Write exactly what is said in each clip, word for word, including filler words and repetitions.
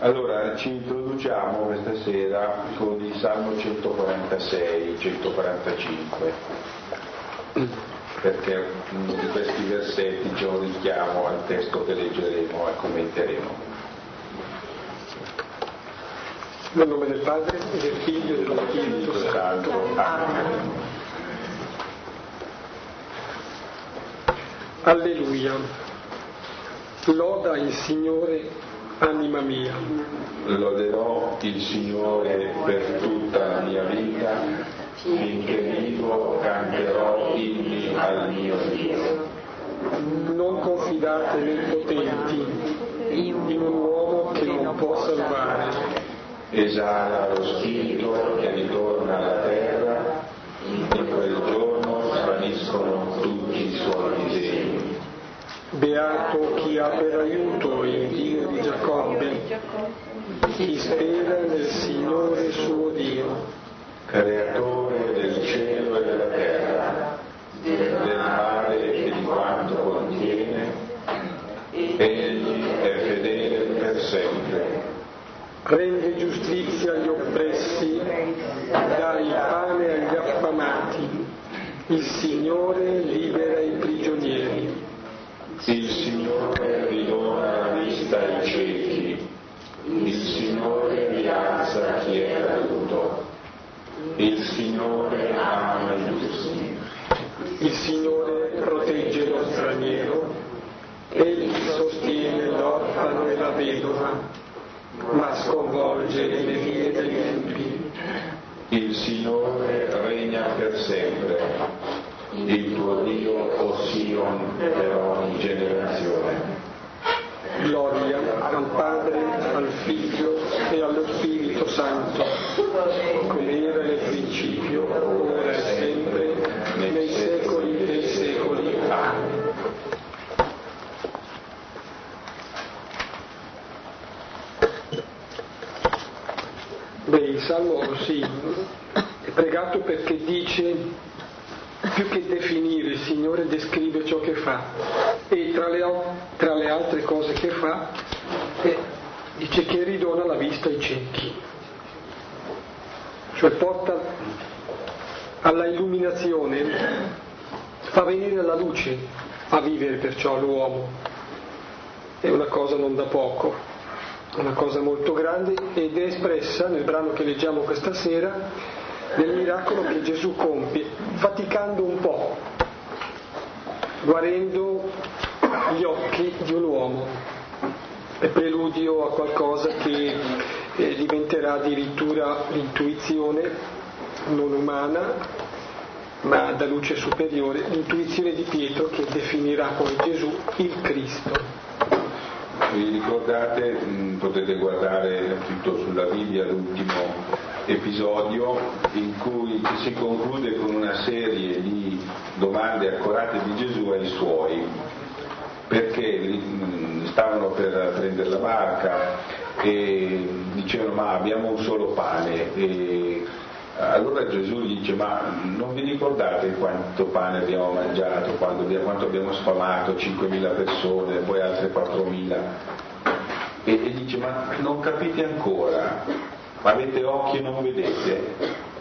Allora, ci introduciamo questa sera con il Salmo centoquarantasei centoquarantacinque, perché di questi versetti c'è un richiamo al testo che leggeremo e commenteremo. Nel nome del Padre, e del Figlio e dello Spirito Santo. Amen. Alleluia. Loda il Signore, anima mia. Loderò il Signore per tutta la mia vita, finché vivo canterò inni al mio Dio. Non confidate nei potenti, in un uomo che non può salvare. Esala lo spirito che ritorna alla terra, in quel giorno svaniscono tutti i suoi disegni. Beato chi ha per aiuto il Dio di Giacobbe, chi spera nel Signore suo Dio, creatore del cielo e della terra, del mare e di quanto contiene, egli è fedele per sempre. Rende giustizia agli oppressi, dà il pane agli affamati, il Signore libera i prigionieri. Il Signore ridona la vista ai ciechi, il Signore rialza chi è caduto, il Signore ama i giusti. Il Signore protegge lo straniero, egli sostiene l'orfano e la vedova, ma sconvolge le vie degli empi. Il Signore regna per sempre. Il tuo Dio, o Sion, per ogni generazione. Gloria al Padre, al Figlio e allo Spirito Santo, come era nel principio, ora e sempre, nei secoli dei secoli. Amen. Beh, il Salmo sì, è pregato perché dice, più che definire, il Signore descrive ciò che fa, e tra le, tra le altre cose che fa eh, dice che ridona la vista ai ciechi, cioè porta alla illuminazione, fa venire la luce a vivere perciò l'uomo. È una cosa non da poco, una cosa molto grande, ed è espressa nel brano che leggiamo questa sera nel miracolo che Gesù compie, faticando un po', guarendo gli occhi di un uomo. È preludio a qualcosa che eh, diventerà addirittura l'intuizione non umana, ma da luce superiore, l'intuizione di Pietro, che definirà poi Gesù il Cristo. Vi ricordate, mh, potete guardare tutto sulla Bibbia l'ultimo episodio in cui si conclude con una serie di domande accorate di Gesù ai suoi, perché mh, stavano per prendere la barca e dicevano: ma abbiamo un solo pane. E allora Gesù gli dice: ma non vi ricordate quanto pane abbiamo mangiato, quanto abbiamo, quanto abbiamo sfamato cinquemila persone, poi altre quattromila? E, e dice: ma non capite ancora? Avete occhi e non vedete?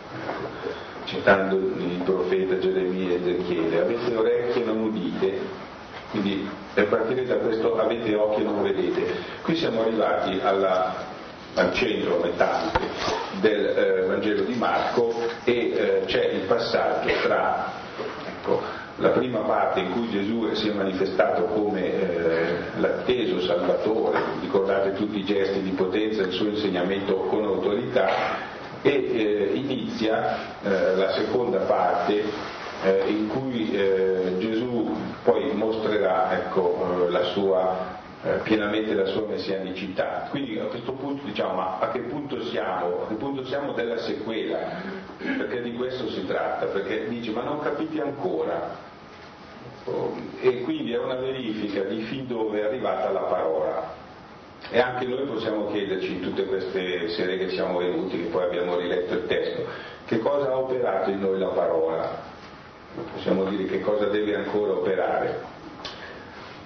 Citando il profeta Geremia e Ezechiele: avete orecchie e non udite? Quindi per partire da questo avete occhi e non vedete. Qui siamo arrivati alla al centro, a metà del eh, Vangelo di Marco, e eh, c'è il passaggio tra ecco, la prima parte in cui Gesù si è manifestato come eh, l'atteso Salvatore, ricordate tutti i gesti di potenza, il suo insegnamento con autorità, e eh, inizia eh, la seconda parte eh, in cui eh, Gesù poi mostrerà ecco, eh, la sua Eh, pienamente la sua messianicità. Quindi a questo punto diciamo: ma a che punto siamo? A che punto siamo della sequela? Perché di questo si tratta, perché dice: ma non capite ancora? Oh, e quindi è una verifica di fin dove è arrivata la parola. E anche noi possiamo chiederci in tutte queste sere che siamo venuti, che poi abbiamo riletto il testo, che cosa ha operato in noi la parola? Possiamo dire che cosa deve ancora operare.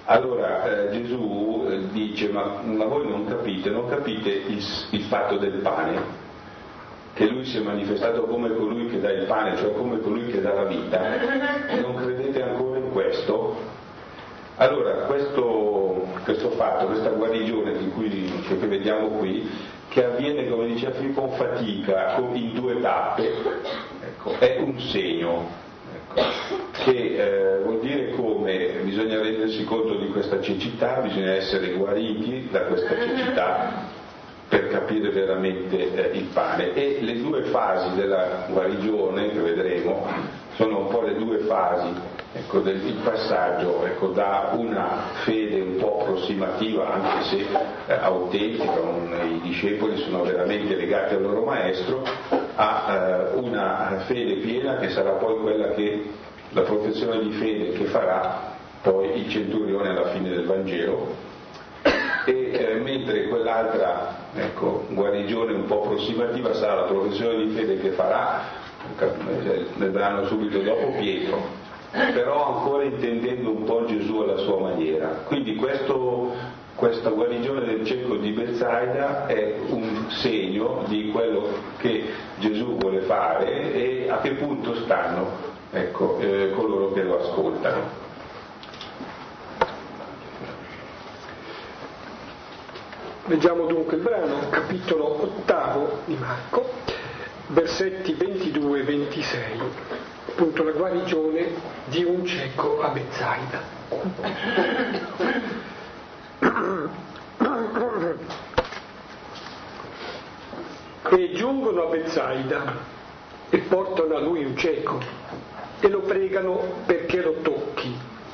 Allora eh, Gesù eh, dice, ma, ma voi non capite, non capite il, il fatto del pane, che lui si è manifestato come colui che dà il pane, cioè come colui che dà la vita, non credete ancora in questo? Allora questo, questo fatto, questa guarigione di cui, che vediamo qui, che avviene, come dice Filippo, con fatica, in due tappe, ecco, è un segno. Che eh, vuol dire come bisogna rendersi conto di questa cecità, bisogna essere guariti da questa cecità per capire veramente eh, il pane. E le due fasi della guarigione che vedremo sono un po' le due fasi, ecco, del il passaggio ecco, da una fede un po' approssimativa, anche se eh, autentica, un, i discepoli sono veramente legati al loro maestro, a eh, una fede piena che sarà poi quella che la professione di fede che farà poi il centurione alla fine del Vangelo, e eh, mentre quell'altra ecco, guarigione un po' approssimativa sarà la professione di fede che farà, ne verranno subito dopo, Pietro, però ancora intendendo un po' Gesù alla sua maniera. Quindi questo, questa guarigione del cieco di Betsaida è un segno di quello che Gesù vuole fare e a che punto stanno ecco, eh, coloro che lo ascoltano. Leggiamo dunque il brano, capitolo ottavo di Marco, versetti ventidue e ventisei, appunto la guarigione di un cieco a Betsaida. E giungono a Betsaida e portano a lui un cieco e lo pregano perché lo tocchi.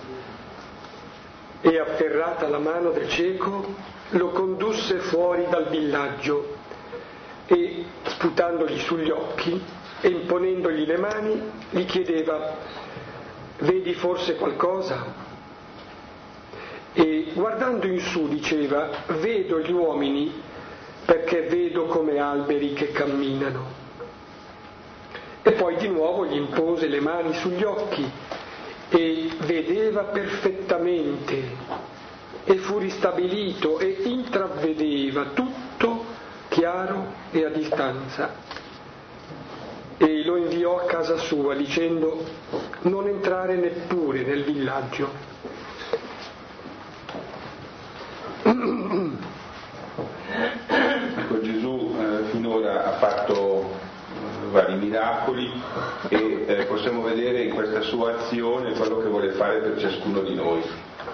E afferrata la mano del cieco lo condusse fuori dal villaggio e, sputandogli sugli occhi e imponendogli le mani, gli chiedeva: vedi forse qualcosa? E guardando in su diceva: vedo gli uomini, perché vedo come alberi che camminano. E poi di nuovo gli impose le mani sugli occhi e vedeva perfettamente e fu ristabilito e intravedeva tutto chiaro e a distanza. E lo inviò a casa sua dicendo: non entrare neppure nel villaggio. Ecco, Gesù eh, finora ha fatto vari miracoli e eh, possiamo vedere in questa sua azione quello che vuole fare per ciascuno di noi.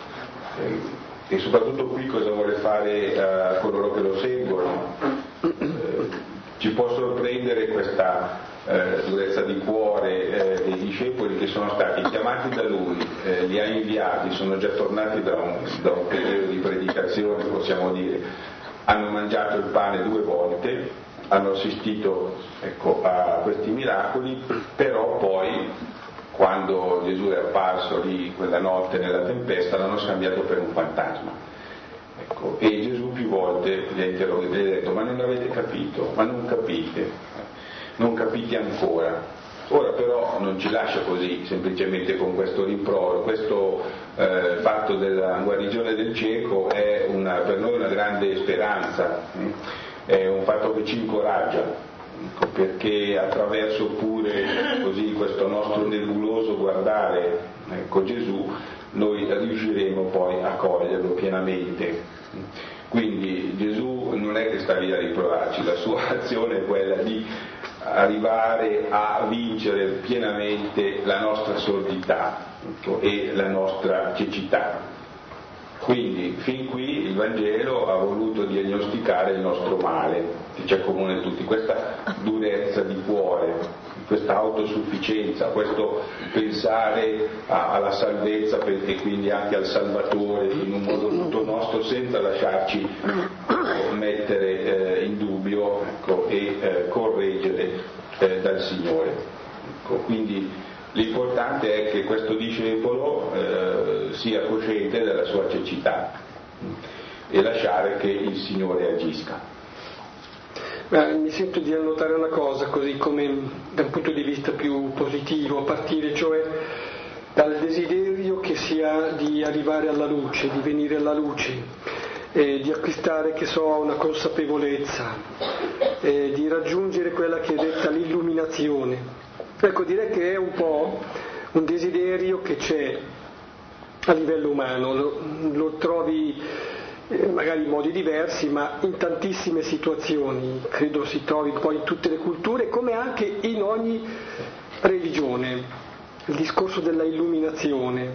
Eh, e soprattutto qui cosa vuole fare a uh, coloro che lo seguono. Eh, ci può sorprendere questa eh, durezza di cuore eh, dei discepoli che sono stati chiamati da lui, eh, li ha inviati, sono già tornati da un, da un periodo di predicazione, possiamo dire, hanno mangiato il pane due volte, hanno assistito ecco, a questi miracoli, però poi quando Gesù è apparso lì quella notte nella tempesta l'hanno scambiato per un fantasma. Ecco, e Gesù più volte gli ha interrogato e gli ha detto: ma non avete capito? Ma non capite? Non capite ancora? Ora però non ci lascia così, semplicemente con questo rimprovero. Questo eh, fatto della guarigione del cieco è una, per noi una grande speranza, è un fatto che ci incoraggia. Perché attraverso pure così questo nostro nebuloso guardare ecco, Gesù, noi riusciremo poi a coglierlo pienamente. Quindi Gesù non è che sta lì a riprovarci, la sua azione è quella di arrivare a vincere pienamente la nostra sordità ecco, e la nostra cecità. Quindi fin qui il Vangelo ha voluto diagnosticare il nostro male, che ci accomuna a tutti, questa durezza di cuore, questa autosufficienza, questo pensare a, alla salvezza e quindi anche al Salvatore in un modo tutto nostro senza lasciarci mettere eh, in dubbio ecco, e eh, correggere eh, dal Signore. Ecco, quindi l'importante è che questo discepolo eh, sia cosciente della sua cecità e lasciare che il Signore agisca. Beh, mi sento di annotare una cosa così come da un punto di vista più positivo a partire, cioè dal desiderio che si ha di arrivare alla luce, di venire alla luce, eh, di acquistare, che so, una consapevolezza, eh, di raggiungere quella che è detta l'illuminazione. Ecco, direi che è un po' un desiderio che c'è a livello umano, lo, lo trovi eh, magari in modi diversi, ma in tantissime situazioni, credo si trovi un po' in tutte le culture, come anche in ogni religione. Il discorso della illuminazione.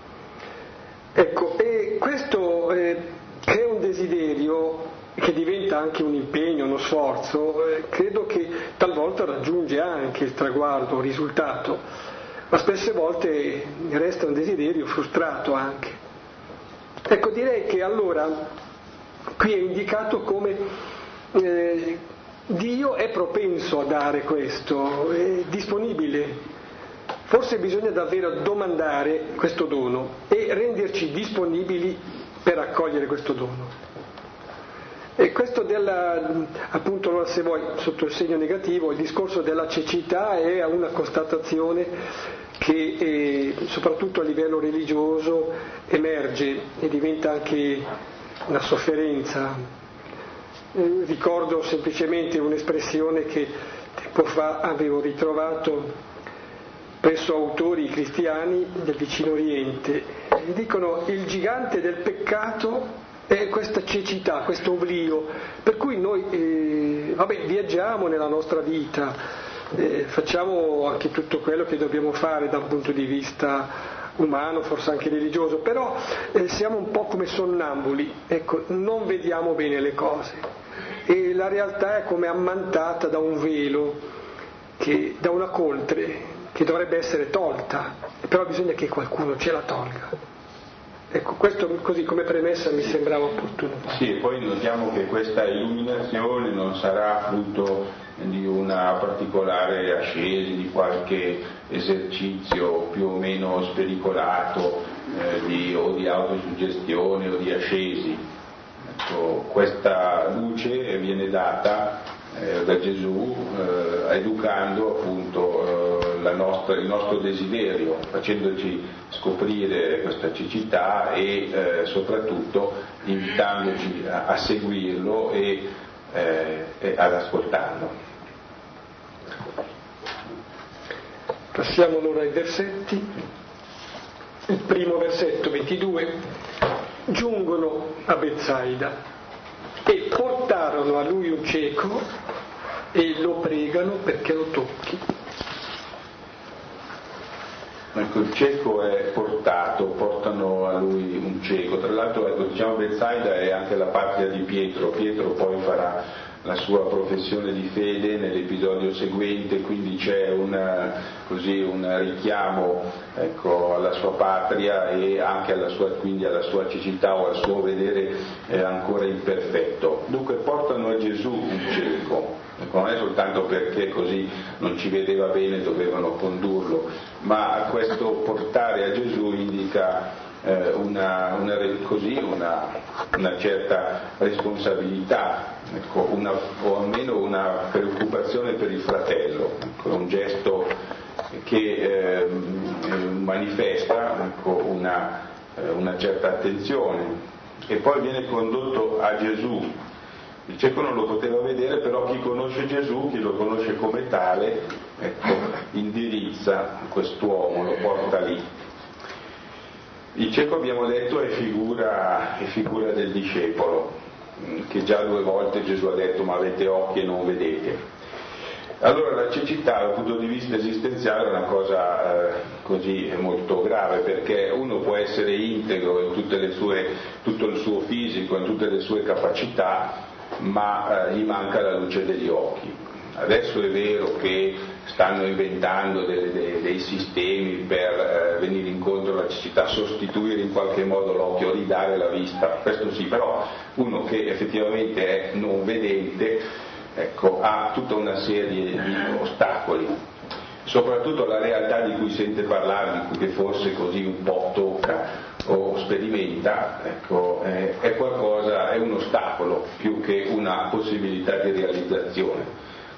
Ecco, e questo eh, che è un desiderio che diventa anche un impegno, uno sforzo, eh, credo che talvolta raggiunge anche il traguardo, il risultato, ma spesse volte resta un desiderio frustrato anche. Ecco, direi che allora qui è indicato come eh, Dio è propenso a dare questo, è disponibile. Forse bisogna davvero domandare questo dono e renderci disponibili per accogliere questo dono. E questo della, appunto, se vuoi, sotto il segno negativo, il discorso della cecità è una constatazione che eh, soprattutto a livello religioso emerge e diventa anche una sofferenza. Eh, ricordo semplicemente un'espressione che tempo fa avevo ritrovato presso autori cristiani del vicino Oriente. Dicono: il gigante del peccato è questa cecità, questo oblio, per cui noi eh, vabbè, viaggiamo nella nostra vita, eh, facciamo anche tutto quello che dobbiamo fare da un punto di vista umano, forse anche religioso, però eh, siamo un po' come sonnambuli, ecco, non vediamo bene le cose e la realtà è come ammantata da un velo, che, da una coltre che dovrebbe essere tolta, però bisogna che qualcuno ce la tolga. Ecco, questo così come premessa mi sembrava opportuno. Sì, e poi notiamo che questa illuminazione non sarà frutto di una particolare ascesi, di qualche esercizio più o meno spericolato, eh, di, o di autosuggestione o di ascesi. Ecco, questa luce viene data eh, da Gesù eh, educando appunto eh, la nostra, il nostro desiderio, facendoci scoprire questa cecità e eh, soprattutto invitandoci a, a seguirlo e, eh, e ad ascoltarlo. Passiamo allora ai versetti. Il primo versetto, ventidue: giungono a Betsaida e portarono a lui un cieco e lo pregano perché lo tocchi. Ecco, il cieco è portato, portano a lui un cieco. Tra l'altro, ecco, diciamo, Betsaida è anche la patria di Pietro. Pietro poi farà la sua professione di fede nell'episodio seguente, quindi c'è una, così, un richiamo, ecco, alla sua patria e anche alla sua, quindi alla sua cecità o al suo vedere eh, ancora imperfetto. Dunque portano a Gesù un cieco. Ecco, non è soltanto perché così non ci vedeva bene dovevano condurlo, ma questo portare a Gesù indica eh, una, una, così, una, una certa responsabilità, ecco, una, o almeno una preoccupazione per il fratello, ecco, un gesto che eh, manifesta, ecco, una, una certa attenzione. E poi viene condotto a Gesù. Il cieco non lo poteva vedere, però chi conosce Gesù, chi lo conosce come tale, ecco, indirizza quest'uomo, lo porta lì. Il cieco, abbiamo detto, è figura, è figura del discepolo, che già due volte Gesù ha detto: ma avete occhi e non vedete. Allora la cecità dal punto di vista esistenziale è una cosa eh, così molto grave, perché uno può essere integro in tutte le sue, tutto il suo fisico, in tutte le sue capacità, ma eh, gli manca la luce degli occhi. Adesso è vero che stanno inventando dei, dei, dei sistemi per eh, venire incontro alla cecità, sostituire in qualche modo l'occhio, ridare la vista, questo sì, però uno che effettivamente è non vedente, ecco, ha tutta una serie di ostacoli, soprattutto la realtà di cui sente parlare, di cui forse così un po' tocca o sperimenta, ecco, è, è qualcosa, è un ostacolo più che una possibilità di realizzazione.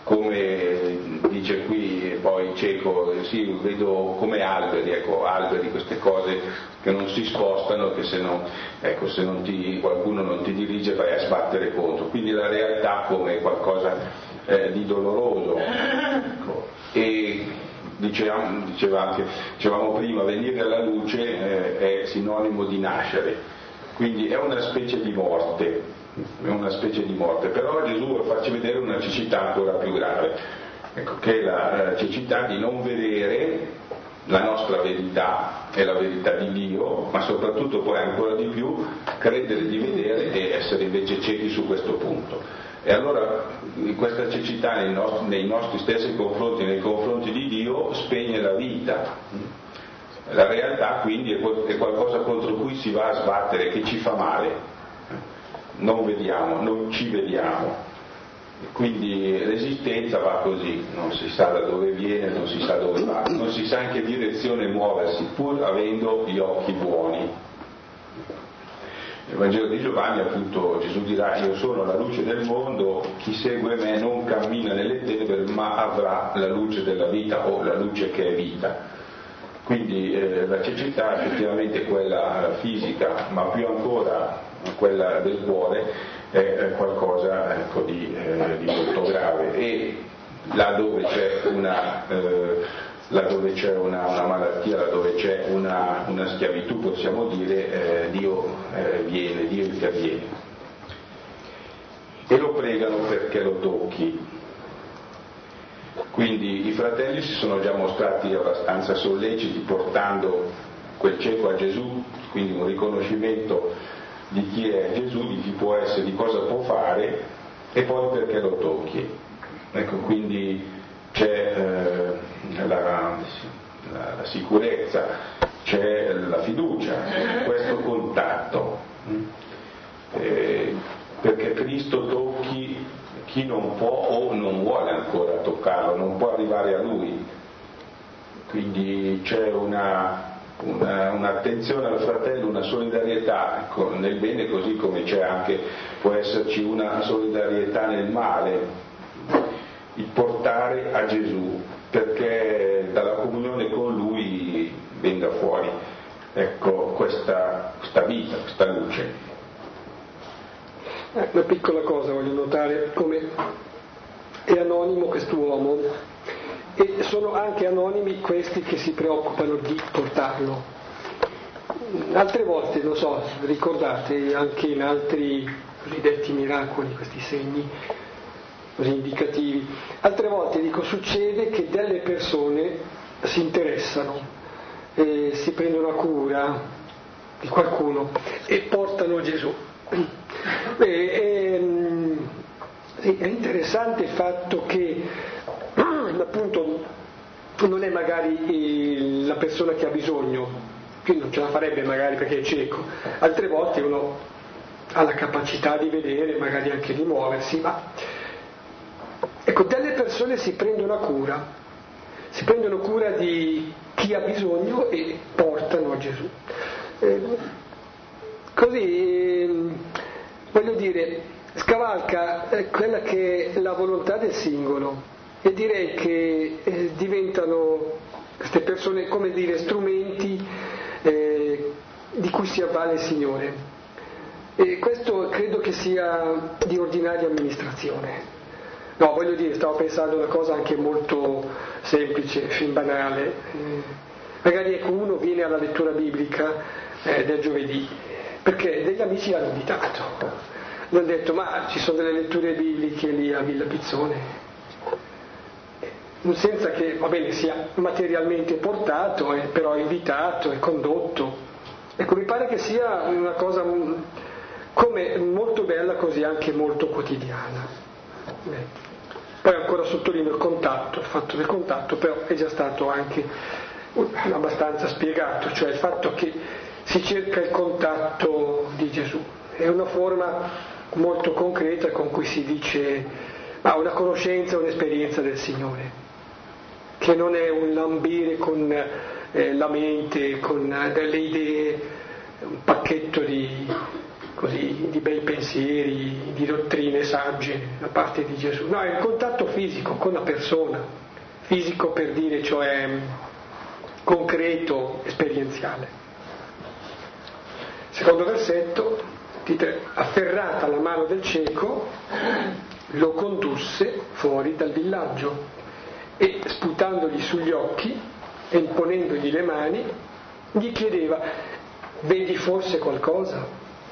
come dice qui, e poi cieco, sì, vedo come alberi, ecco, alberi, queste cose che non si spostano, che se, non, ecco, se non ti, qualcuno non ti dirige vai a sbattere contro, quindi la realtà come qualcosa eh, di doloroso. Ecco. E dicevamo, dicevamo, dicevamo prima, venire alla luce eh, è sinonimo di nascere, quindi è una specie di morte, è una specie di morte, però Gesù vuole farci vedere una cecità ancora più grave, ecco, che è la cecità di non vedere la nostra verità e la verità di Dio, ma soprattutto poi ancora di più credere di vedere e essere invece ciechi su questo punto. E allora questa cecità nei nostri, nei nostri stessi confronti, nei confronti di Dio, spegne la vita. La realtà quindi è qualcosa contro cui si va a sbattere, che ci fa male. Non vediamo, non ci vediamo. Quindi l'esistenza va così, non si sa da dove viene, non si sa dove va, non si sa in che direzione muoversi, pur avendo gli occhi buoni. Nel Vangelo di Giovanni appunto Gesù dirà: io sono la luce del mondo, chi segue me non cammina nelle tenebre ma avrà la luce della vita, o la luce che è vita. Quindi eh, la cecità effettivamente è quella fisica, ma più ancora quella del cuore è qualcosa, ecco, di, eh, di molto grave, e là dove c'è una, eh, là dove c'è una, una malattia, là dove c'è una, una schiavitù, possiamo dire, eh, Dio eh, viene, Dio interviene. E lo pregano perché lo tocchi. Quindi i fratelli si sono già mostrati abbastanza solleciti portando quel cieco a Gesù, quindi un riconoscimento di chi è Gesù, di chi può essere, di cosa può fare, e poi perché lo tocchi. Ecco, quindi c'è eh, la, la, la sicurezza, c'è la fiducia, questo contatto, eh, perché Cristo tocchi chi non può o non vuole ancora toccarlo, non può arrivare a Lui. Quindi c'è una Una, un'attenzione al fratello, una solidarietà, ecco, nel bene, così come c'è anche, può esserci una solidarietà nel male, il portare a Gesù, perché dalla comunione con Lui venga fuori, ecco, questa, questa vita, questa luce. Eh, una piccola cosa voglio notare, come è anonimo quest'uomo, e sono anche anonimi questi che si preoccupano di portarlo. Altre volte, non so, ricordate anche in altri cosiddetti miracoli, questi segni così indicativi, altre volte, dico, succede che delle persone si interessano, eh, si prendono a cura di qualcuno e portano Gesù. Beh, è, è interessante il fatto che appunto non è magari la persona che ha bisogno, quindi non ce la farebbe magari perché è cieco, altre volte uno ha la capacità di vedere, magari anche di muoversi, ma ecco, delle persone si prendono a cura, si prendono cura di chi ha bisogno e portano a Gesù. Eh, così, voglio dire, scavalca eh, quella che è la volontà del singolo. E direi che eh, diventano queste persone, come dire, strumenti eh, di cui si avvale il Signore. E questo credo che sia di ordinaria amministrazione. No, voglio dire, stavo pensando a una cosa anche molto semplice, fin banale. Eh, magari ecco, uno viene alla lettura biblica eh, del giovedì, perché degli amici l'hanno invitato. Mi hanno detto: ma ci sono delle letture bibliche lì a Villa Pizzone? Senza che, va bene, sia materialmente portato, eh, però invitato e condotto. Ecco, mi pare che sia una cosa come molto bella, così anche molto quotidiana. Beh. Poi ancora sottolineo il contatto, il fatto del contatto, però è già stato anche abbastanza spiegato, cioè il fatto che si cerca il contatto di Gesù. È una forma molto concreta con cui si dice ah, una conoscenza, un'esperienza del Signore, che non è un lambire con eh, la mente, con delle idee, un pacchetto di, così di bei pensieri, di dottrine sagge da parte di Gesù. No, è il contatto fisico con la persona, fisico per dire, cioè concreto, esperienziale. Secondo versetto, afferrata la mano del cieco, lo condusse fuori dal villaggio e sputandogli sugli occhi e imponendogli le mani, gli chiedeva: vedi forse qualcosa?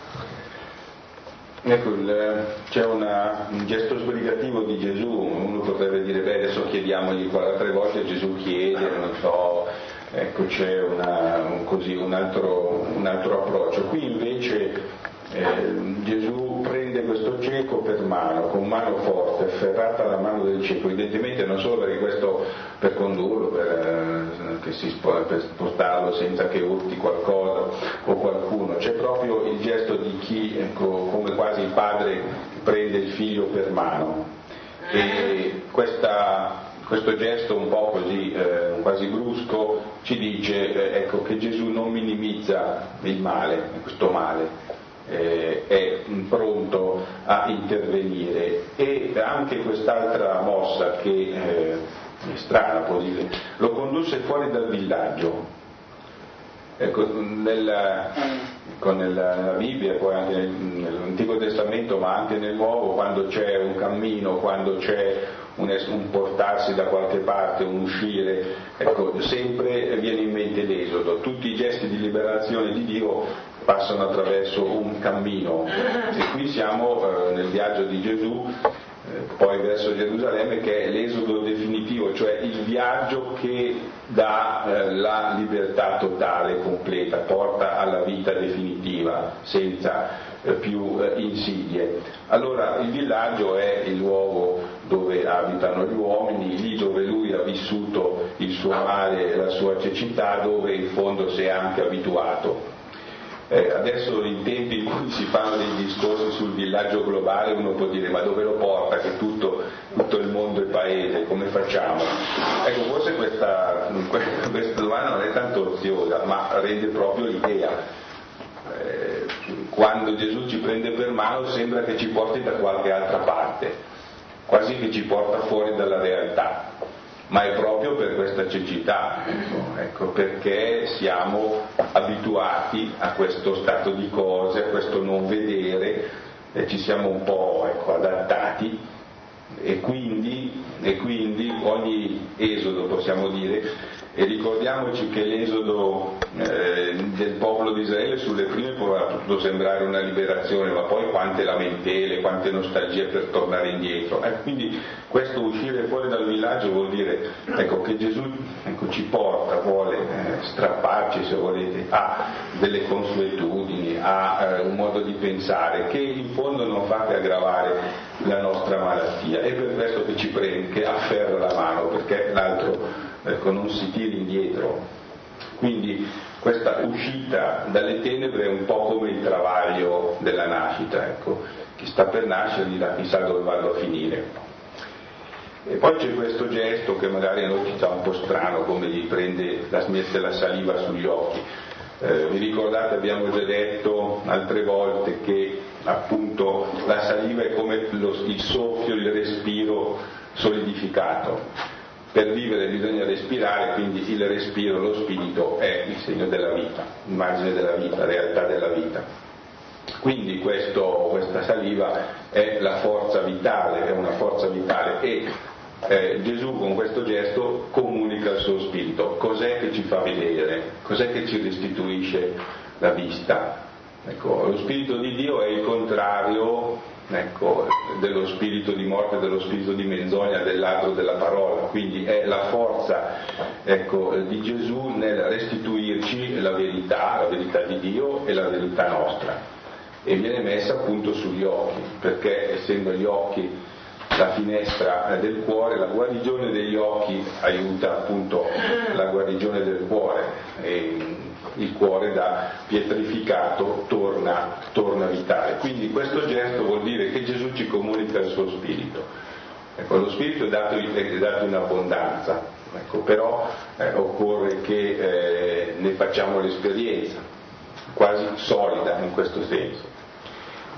Ecco, il, c'è una, un gesto sbrigativo di Gesù. Uno potrebbe dire: beh, adesso chiediamogli tre volte, Gesù chiede, non so, ecco, c'è una, un, così, un, altro, un altro approccio. Qui invece eh, Gesù prende questo cieco per mano, con mano forte, afferrata la mano del cieco, evidentemente non solo perché questo per condurlo, per, eh, che si, per spostarlo senza che urti qualcosa o qualcuno, c'è proprio il gesto di chi, ecco, come quasi il padre prende il figlio per mano, e questa questo gesto un po' così, eh, quasi brusco, ci dice eh, ecco, che Gesù non minimizza il male, questo male, eh, è pronto a intervenire. E anche quest'altra mossa che eh, è strana, può dire, lo condusse fuori dal villaggio. Ecco, nella, ecco, nella, nella Bibbia, poi anche nel, nell'Antico Testamento, ma anche nel Nuovo, quando c'è un cammino, quando c'è un, un portarsi da qualche parte, un uscire, ecco, sempre viene in mente l'Esodo. Tutti i gesti di liberazione di Dio passano attraverso un cammino, e qui siamo eh, nel viaggio di Gesù eh, poi verso Gerusalemme, che è l'esodo definitivo, cioè il viaggio che dà eh, la libertà totale, completa, porta alla vita definitiva, senza eh, più eh, insidie. Allora il villaggio è il luogo dove abitano gli uomini, lì dove lui ha vissuto il suo male e la sua cecità, dove in fondo si è anche abituato. Eh, adesso in tempi in cui si fanno dei discorsi sul villaggio globale, uno può dire: ma dove lo porta che tutto, tutto il mondo è paese, come facciamo? Ecco, forse questa, questa domanda non è tanto oziosa, ma rende proprio l'idea. Eh, quando Gesù ci prende per mano sembra che ci porti da qualche altra parte, quasi che ci porta fuori dalla realtà. Ma è proprio per questa cecità, ecco, ecco, perché siamo abituati a questo stato di cose, a questo non vedere, e ci siamo un po', ecco, adattati, e quindi, e quindi ogni esodo, possiamo dire, e ricordiamoci che l'esodo eh, del popolo di Israele sulle prime può potuto sembrare una liberazione, ma poi quante lamentele, quante nostalgie per tornare indietro. Eh, quindi questo uscire fuori dal villaggio vuol dire, ecco, che Gesù, ecco, ci porta, vuole eh, strapparci, se volete, a delle consuetudini, a eh, un modo di pensare che in fondo non fa che aggravare la nostra malattia. È per questo che ci prende, che afferra la mano, perché l'altro, ecco, non si tiri indietro. Quindi questa uscita dalle tenebre è un po' come il travaglio della nascita, ecco, chi sta per nascere dirà chissà dove vado a finire. E poi c'è questo gesto che magari a noi ci sta un po' strano, come gli prende, la smette la saliva sugli occhi. Eh, vi ricordate, abbiamo già detto altre volte che appunto la saliva è come lo, il soffio, il respiro solidificato. Per vivere bisogna respirare, quindi il respiro, lo spirito è il segno della vita, immagine della vita, realtà della vita. Quindi questo, questa saliva è la forza vitale, è una forza vitale, e eh, Gesù con questo gesto comunica il suo spirito. Cos'è che ci fa vedere? Cos'è che ci restituisce la vista? Ecco, lo spirito di Dio è il contrario, ecco, dello spirito di morte, dello spirito di menzogna, del ladro della parola. Quindi è la forza, ecco, di Gesù nel restituirci la verità, la verità di Dio e la verità nostra, e viene messa appunto sugli occhi, perché essendo gli occhi la finestra del cuore, la guarigione degli occhi aiuta appunto la guarigione del cuore, e il cuore da pietrificato torna, torna vitale. Quindi questo gesto vuol dire che Gesù ci comunica il suo spirito. Ecco, lo spirito è dato, è dato in abbondanza, ecco, però eh, occorre che eh, ne facciamo l'esperienza, quasi solida in questo senso.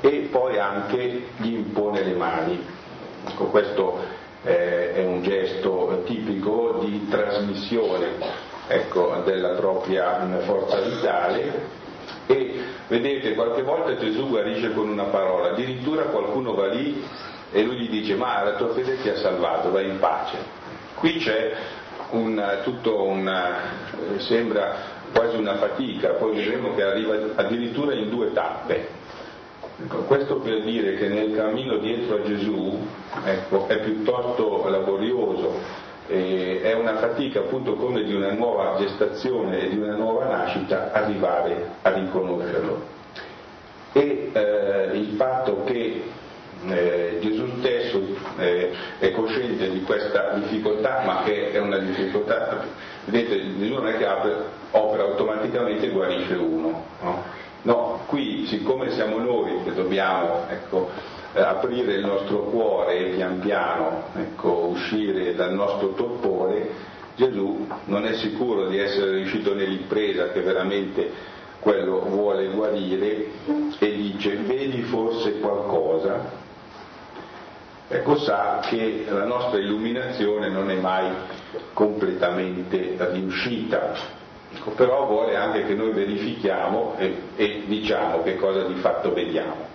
e poi anche gli impone le mani. Ecco, questo eh, è un gesto tipico di trasmissione, ecco, della propria forza vitale. E vedete, qualche volta Gesù guarisce con una parola, addirittura qualcuno va lì e lui gli dice: ma la tua fede ti ha salvato, vai in pace. Qui c'è un, tutto un, eh, sembra quasi una fatica, poi vedremo che arriva addirittura in due tappe. Ecco, questo per dire che nel cammino dietro a Gesù, ecco, è piuttosto laborioso, e è una fatica appunto come di una nuova gestazione e di una nuova nascita arrivare a riconoscerlo. E eh, il fatto che eh, Gesù stesso eh, è cosciente di questa difficoltà, ma che è una difficoltà, vedete, Gesù non è che apre, opera automaticamente e guarisce uno, no? No, qui siccome siamo noi che dobbiamo, ecco, eh, aprire il nostro cuore e pian piano, ecco, uscire dal nostro torpore, Gesù non è sicuro di essere riuscito nell'impresa che veramente quello vuole guarire e dice: vedi forse qualcosa? Ecco, sa che la nostra illuminazione non è mai completamente riuscita, ecco, però vuole anche che noi verifichiamo e, e diciamo che cosa di fatto vediamo.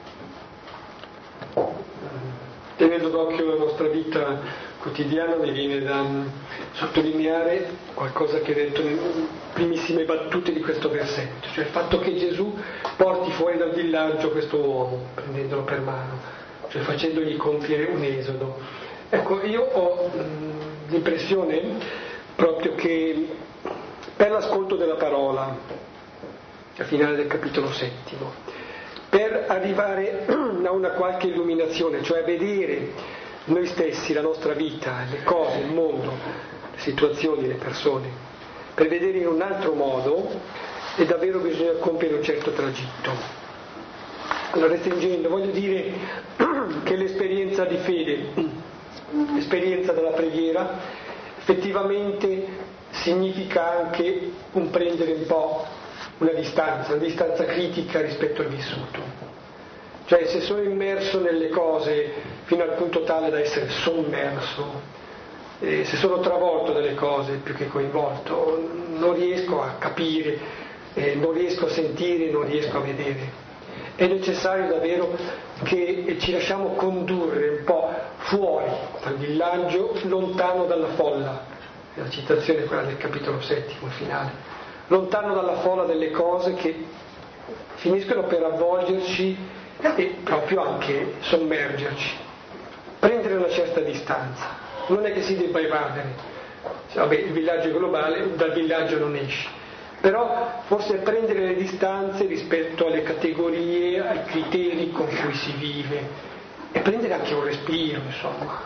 Tenendo d'occhio la nostra vita quotidiana, mi viene da sottolineare qualcosa che è detto nelle primissime battute di questo versetto, cioè il fatto che Gesù porti fuori dal villaggio questo uomo, prendendolo per mano, cioè facendogli compiere un esodo. Ecco, io ho mh, l'impressione proprio che per l'ascolto della parola, al finale del capitolo settimo, per arrivare a una qualche illuminazione, cioè a vedere noi stessi, la nostra vita, le cose, il mondo, le situazioni, le persone, per vedere in un altro modo, è davvero bisogna compiere un certo tragitto. Allora, restringendo, voglio dire che l'esperienza di fede, l'esperienza della preghiera, effettivamente significa anche un prendere un po' una distanza, una distanza critica rispetto al vissuto. Cioè, se sono immerso nelle cose fino al punto tale da essere sommerso, eh, se sono travolto dalle cose più che coinvolto, non riesco a capire, eh, non riesco a sentire, non riesco a vedere. È necessario davvero che ci lasciamo condurre un po' fuori dal villaggio, lontano dalla folla. La citazione è quella del capitolo settimo, finale. Lontano dalla folla delle cose che finiscono per avvolgerci e proprio anche sommergerci. Prendere una certa distanza. Non è che si debba evadere. Vabbè, il villaggio è globale, dal villaggio non esci. Però forse prendere le distanze rispetto alle categorie, ai criteri con cui si vive e prendere anche un respiro, insomma.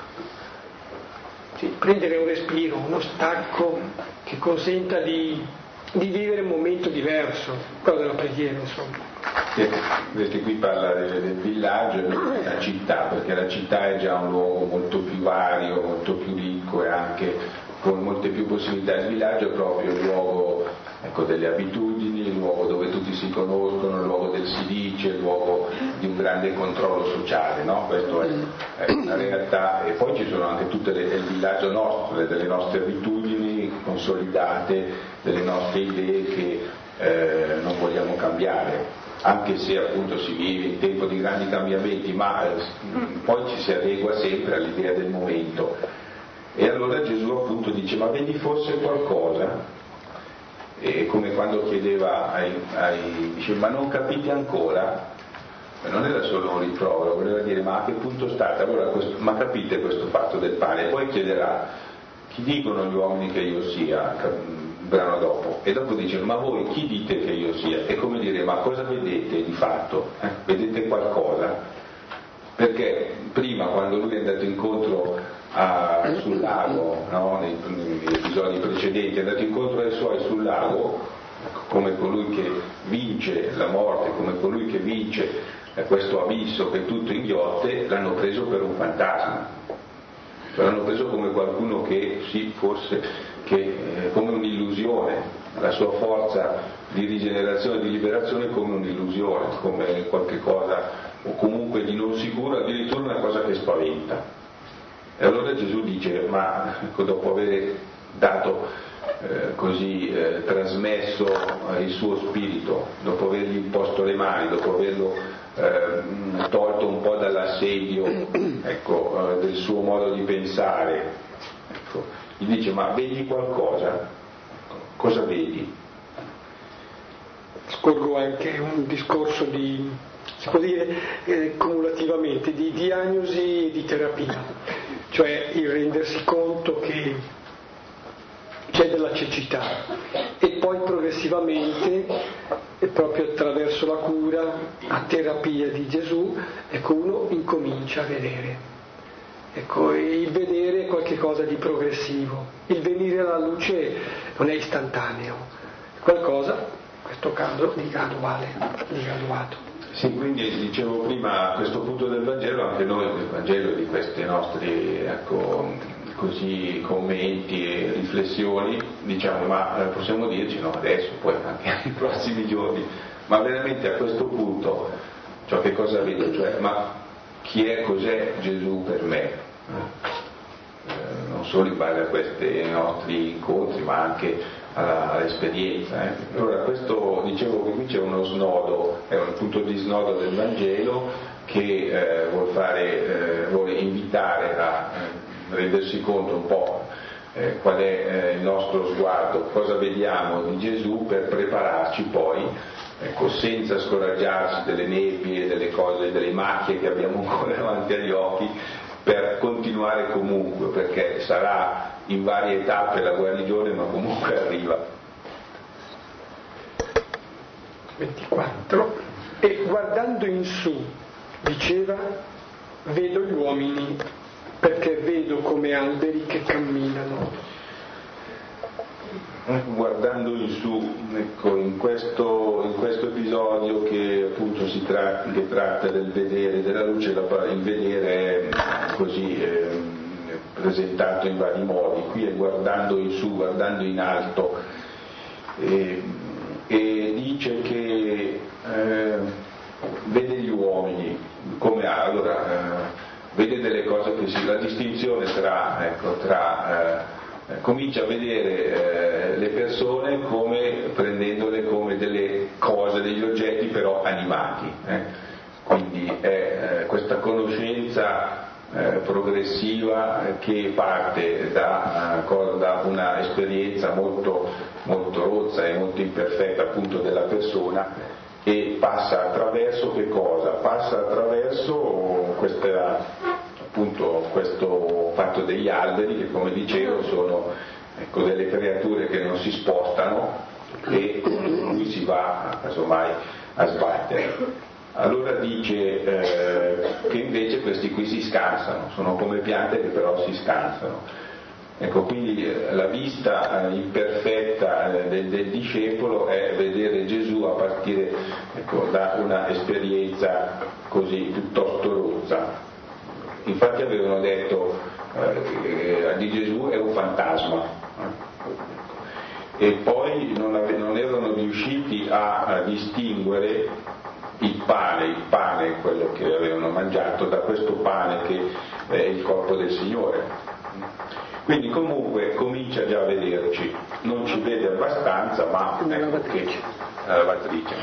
Sì, prendere un respiro, uno stacco che consenta di, di vivere un momento diverso, quello della preghiera, insomma. Vedete, qui parla del, del villaggio e della città, perché la città è già un luogo molto più vario, molto più ricco e anche con molte più possibilità. Il villaggio è proprio il luogo, ecco, delle abitudini, il luogo dove tutti si conoscono, il luogo del si dice, il luogo di un grande controllo sociale, no? Questo è, è una realtà. E poi ci sono anche tutte le, il villaggio nostro, delle nostre abitudini consolidate, delle nostre idee che eh, non vogliamo cambiare, anche se appunto si vive in tempo di grandi cambiamenti, ma eh, poi ci si adegua sempre all'idea del momento. E allora Gesù appunto dice: ma vedi forse qualcosa? E come quando chiedeva ai, ai dice: ma non capite ancora? Non era solo un rimprovero, voleva dire: ma a che punto state? Allora, questo, ma capite questo fatto del pane? E poi chiederà: chi dicono gli uomini che io sia? Il brano dopo. E dopo dice: ma voi chi dite che io sia? E come dire: ma cosa vedete di fatto? Eh? Vedete qualcosa? Perché prima, quando lui è andato incontro a, sul lago, no? nei, negli episodi precedenti, è andato incontro ai suoi sul lago come colui che vince la morte, come colui che vince eh, questo abisso che tutto inghiotte, l'hanno preso per un fantasma, cioè l'hanno preso come qualcuno che sì, forse che eh, come un'illusione, la sua forza di rigenerazione e di liberazione come un'illusione, come qualche cosa o comunque di non sicuro, addirittura una cosa che spaventa. E allora Gesù dice, ma dopo aver dato eh, così eh, trasmesso il suo spirito, dopo avergli imposto le mani, dopo averlo eh, tolto un po' dall'assedio ecco, eh, del suo modo di pensare, ecco, gli dice, ma vedi qualcosa? Cosa vedi? Scorgo anche un discorso di, si può dire eh, cumulativamente, di diagnosi e di terapia, cioè il rendersi conto che c'è della cecità e poi progressivamente, e proprio attraverso la cura, a terapia di Gesù, ecco, uno incomincia a vedere. Ecco, il vedere è qualcosa di progressivo, il venire alla luce non è istantaneo, è qualcosa, in questo caso, di graduale, di graduato. Sì, quindi dicevo prima, a questo punto del Vangelo, anche noi del Vangelo, di questi nostri ecco, così commenti e riflessioni, diciamo, ma possiamo dirci, no, adesso, poi anche nei prossimi giorni, ma veramente a questo punto, cioè che cosa vedo? Cioè, ma chi è, cos'è Gesù per me? Eh, non solo in base a questi nostri incontri, ma anche alla, all'esperienza. Eh. Allora questo, dicevo che qui c'è uno snodo, è un punto di snodo del Vangelo che eh, vuol fare, eh, vuole invitare a eh, rendersi conto un po' eh, qual è eh, il nostro sguardo, cosa vediamo di Gesù per prepararci poi, ecco, senza scoraggiarci delle nebbie, delle cose, delle macchie che abbiamo ancora davanti agli occhi, per continuare comunque, perché sarà in varie tappe la guarigione, ma comunque arriva. ventiquattro. E guardando in su, diceva, vedo gli uomini, perché vedo come alberi che camminano. Guardando in su, ecco, in questo, in questo episodio che appunto si tratta, che tratta del vedere, della luce, il vedere è così eh, presentato in vari modi. Qui è guardando in su, guardando in alto, e, e dice che eh, vede gli uomini come allora eh, vede delle cose che si, la distinzione tra, ecco, tra eh, comincia a vedere eh, le persone come prendendole come delle cose, degli oggetti però animati, eh. Quindi è eh, questa conoscenza eh, progressiva eh, che parte da, eh, da una esperienza molto, molto rozza e molto imperfetta appunto della persona, e passa attraverso che cosa? Passa attraverso questa appunto questo fatto degli alberi che, come dicevo, sono ecco, delle creature che non si spostano e con cui si va casomai a sbattere. Allora dice eh, che invece questi qui si scansano, sono come piante che però si scansano. Ecco, quindi la vista eh, imperfetta eh, del, del discepolo è vedere Gesù a partire ecco, da una esperienza così piuttosto rozza. Infatti avevano detto eh, di Gesù è un fantasma, e poi non, ave, non erano riusciti a, a distinguere il pane, il pane quello che avevano mangiato, da questo pane che è il corpo del Signore. Quindi comunque comincia già a vederci, non ci vede abbastanza, ma ecco che la lavatrice.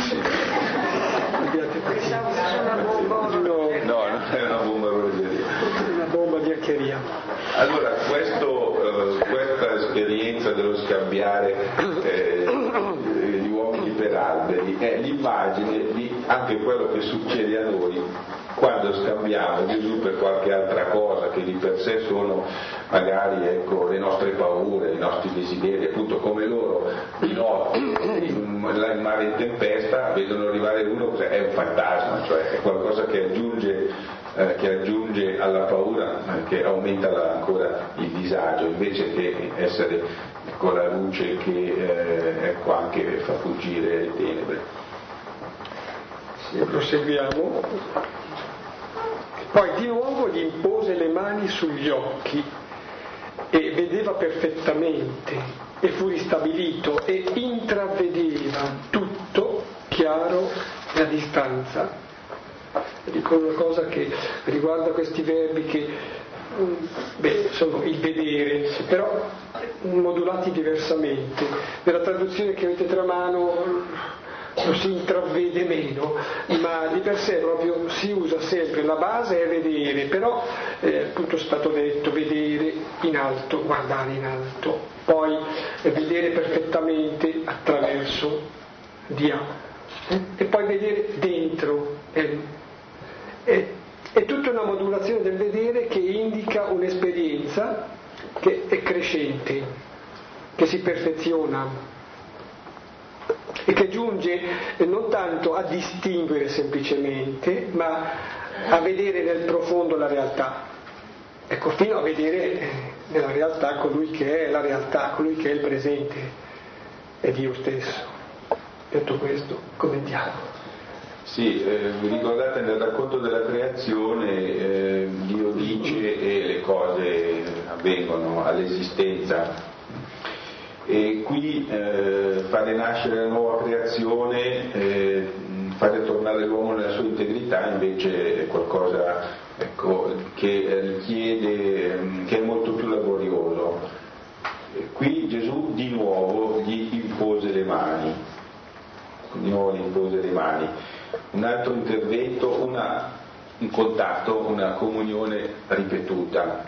No, non è una bomba orologeria. Una bomba di accheria. Allora, questo, eh, questa esperienza dello scambiare eh, gli uomini per alberi è l'immagine di anche quello che succede a noi quando scambiamo Gesù per qualche altra cosa che di per sé sono magari ecco, le nostre paure, i nostri desideri, appunto come loro di notte in, in mare in tempesta vedono arrivare uno che è un fantasma, cioè è qualcosa che aggiunge, eh, che aggiunge alla paura, eh, che aumenta la, ancora il disagio, invece che essere con la luce che eh, ecco, anche fa fuggire le tenebre. Sì, proseguiamo. Poi di nuovo gli impose le mani sugli occhi e vedeva perfettamente e fu ristabilito e intravedeva tutto chiaro e a distanza. dico una cosa che riguarda questi verbi che beh, sono il vedere, però modulati diversamente. Nella traduzione che avete tra mano lo si intravede meno, ma di per sé proprio si usa sempre, la base è vedere, però eh, appunto è stato detto vedere in alto, guardare in alto, poi eh, vedere perfettamente attraverso di A, eh? E poi vedere dentro, eh? è, è tutta una modulazione del vedere che indica un'esperienza che è crescente, che si perfeziona e che giunge non tanto a distinguere semplicemente, ma a vedere nel profondo la realtà. Ecco, fino a vedere nella realtà colui che è la realtà, colui che è il presente, è Dio stesso. Detto questo, commentiamo. Sì, eh, vi ricordate nel racconto della creazione eh, Dio dice e le cose avvengono all'esistenza. E qui eh, fare nascere la nuova creazione, eh, fare tornare l'uomo nella sua integrità invece è qualcosa, ecco, che richiede, che è molto più laborioso. E qui Gesù di nuovo gli impose le mani, di nuovo gli impose le mani. Un altro intervento, una, un contatto, una comunione ripetuta.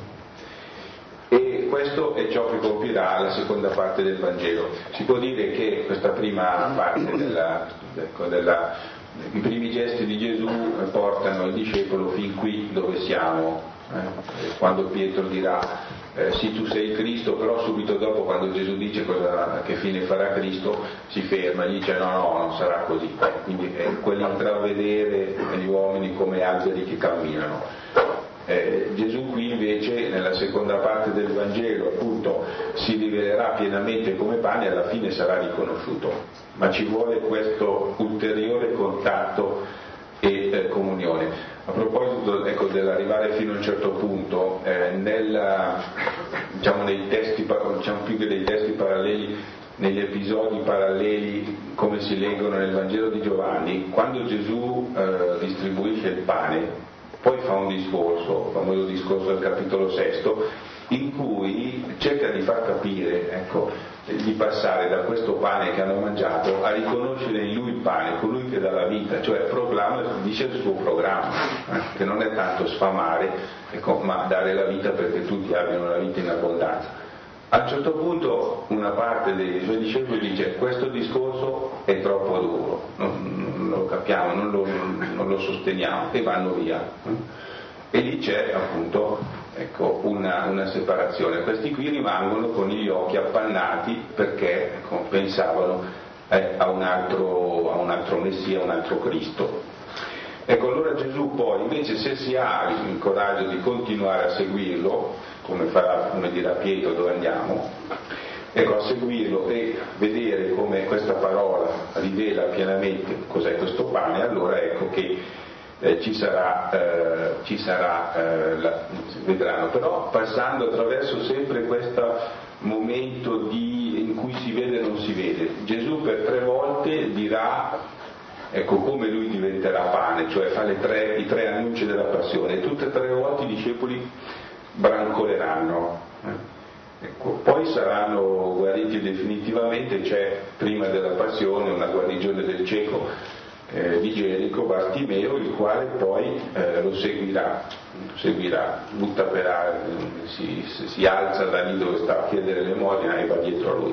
E questo è ciò che compirà la seconda parte del Vangelo. Si può dire che questa prima parte della, ecco, della, i primi gesti di Gesù portano il discepolo fin qui dove siamo, eh? Quando Pietro dirà eh, sì, tu sei il Cristo, però subito dopo, quando Gesù dice cosa, che fine farà Cristo, si ferma e dice no, no, non sarà così. Eh, quindi è quell'intravedere gli uomini come alberi che camminano. Eh, Gesù qui invece nella seconda parte del Vangelo appunto si rivelerà pienamente come pane e alla fine sarà riconosciuto, ma ci vuole questo ulteriore contatto e eh, comunione. A proposito, ecco, dell'arrivare fino a un certo punto, eh, nella, diciamo, nei testi, diciamo più che dei testi paralleli, negli episodi paralleli come si leggono nel Vangelo di Giovanni, quando Gesù eh, distribuisce il pane, poi fa un discorso, il famoso discorso del capitolo sesto, in cui cerca di far capire, ecco, di passare da questo pane che hanno mangiato a riconoscere in lui il pane, colui che dà la vita, cioè proclama, dice il suo programma, eh, che non è tanto sfamare, ecco, ma dare la vita perché tutti abbiano la vita in abbondanza. A un certo punto una parte dei suoi discepoli dice questo discorso è troppo duro, non, non lo capiamo, non lo, non lo sosteniamo, e vanno via. E lì c'è appunto, ecco, una, una separazione. Questi qui rimangono con gli occhi appannati perché, ecco, pensavano eh, a, un altro, a un altro Messia, a un altro Cristo. Ecco, allora Gesù poi invece, se si ha il coraggio di continuare a seguirlo, come farà, come dirà Pietro dove andiamo, ecco, a seguirlo e vedere come questa parola rivela pienamente cos'è questo pane, allora ecco che eh, ci sarà, eh, ci sarà eh, la, vedranno, però passando attraverso sempre questo momento di, in cui si vede e non si vede. Gesù per tre volte dirà, ecco, come lui diventerà pane, cioè fa le tre, i tre annunci della passione, e tutte e tre volte i discepoli brancoleranno, ecco, poi saranno guariti definitivamente. C'è prima della passione una guarigione del cieco eh, di Gerico, Bartimeo, il quale poi eh, lo seguirà, seguirà, butta per aria, si, si alza da lì dove sta a chiedere l'elemosina e va dietro a lui.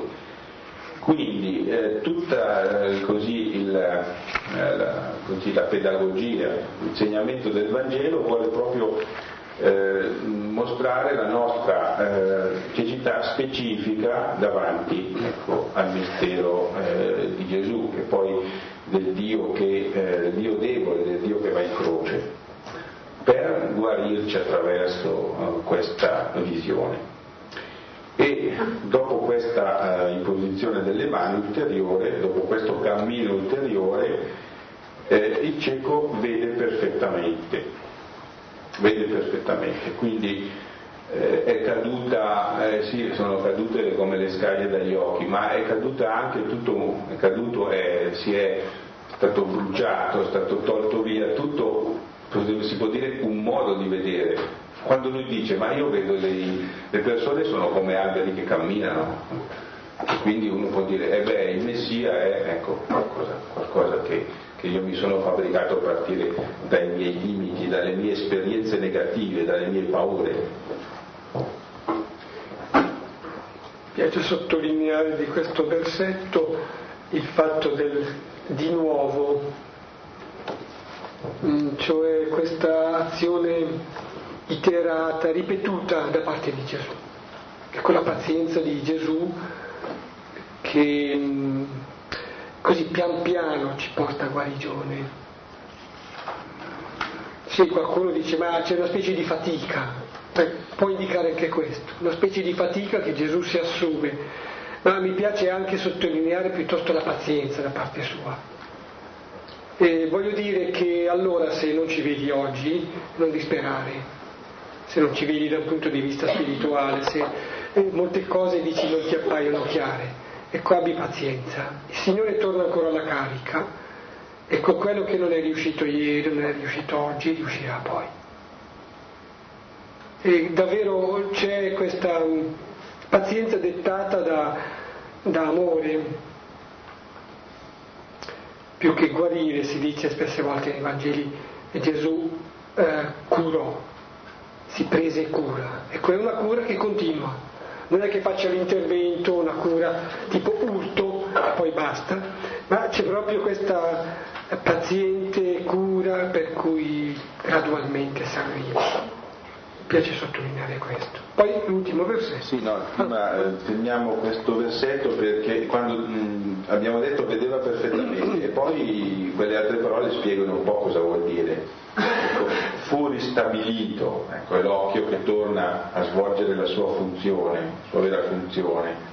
Quindi eh, tutta eh, così, il, eh, la, così la pedagogia, l'insegnamento del Vangelo vuole proprio Eh, mostrare la nostra eh, cecità specifica davanti, ecco, al mistero eh, di Gesù, che poi del Dio, che, eh, Dio debole, del Dio che va in croce, per guarirci attraverso eh, questa visione. E dopo questa eh, imposizione delle mani ulteriore, dopo questo cammino ulteriore, eh, il cieco vede perfettamente. vede perfettamente, quindi eh, è caduta, eh, sì, sono cadute come le scaglie dagli occhi, ma è caduta anche tutto, è caduto, è, si è stato bruciato, è stato tolto via, tutto, si può dire, un modo di vedere. Quando lui dice ma io vedo dei, le persone sono come alberi che camminano, quindi uno può dire eh beh il Messia è ecco qualcosa, qualcosa che, che io mi sono fabbricato a partire dai miei limiti, dalle mie esperienze negative, dalle mie paure. Mi piace sottolineare di questo versetto il fatto del di nuovo, cioè questa azione iterata, ripetuta da parte di Gesù, che quella pazienza di Gesù che così pian piano ci porta a guarigione. Sì, qualcuno dice ma c'è una specie di fatica, può indicare anche questo, una specie di fatica che Gesù si assume, ma mi piace anche sottolineare piuttosto la pazienza da parte sua. E voglio dire che allora se non ci vedi oggi, non disperare, se non ci vedi da un punto di vista spirituale, se molte cose dici non ti appaiono chiare, ecco abbi pazienza, il Signore torna ancora alla carica, ecco quello che non è riuscito ieri, non è riuscito oggi, riuscirà poi. E davvero c'è questa pazienza dettata da, da amore, più che guarire, si dice spesse volte nei Vangeli, e Gesù eh, curò, si prese cura, ecco è una cura che continua, non è che faccia l'intervento, una cura tipo urto e poi basta, ma c'è proprio questa paziente cura per cui gradualmente si arriva. Mi piace sottolineare questo. Poi l'ultimo versetto. Sì, no, prima eh, teniamo questo versetto perché quando mh, abbiamo detto vedeva perfettamente e poi quelle altre parole spiegano un po' cosa vuol dire. Ecco, fu ristabilito, ecco, è l'occhio che torna a svolgere la sua funzione, la sua vera funzione.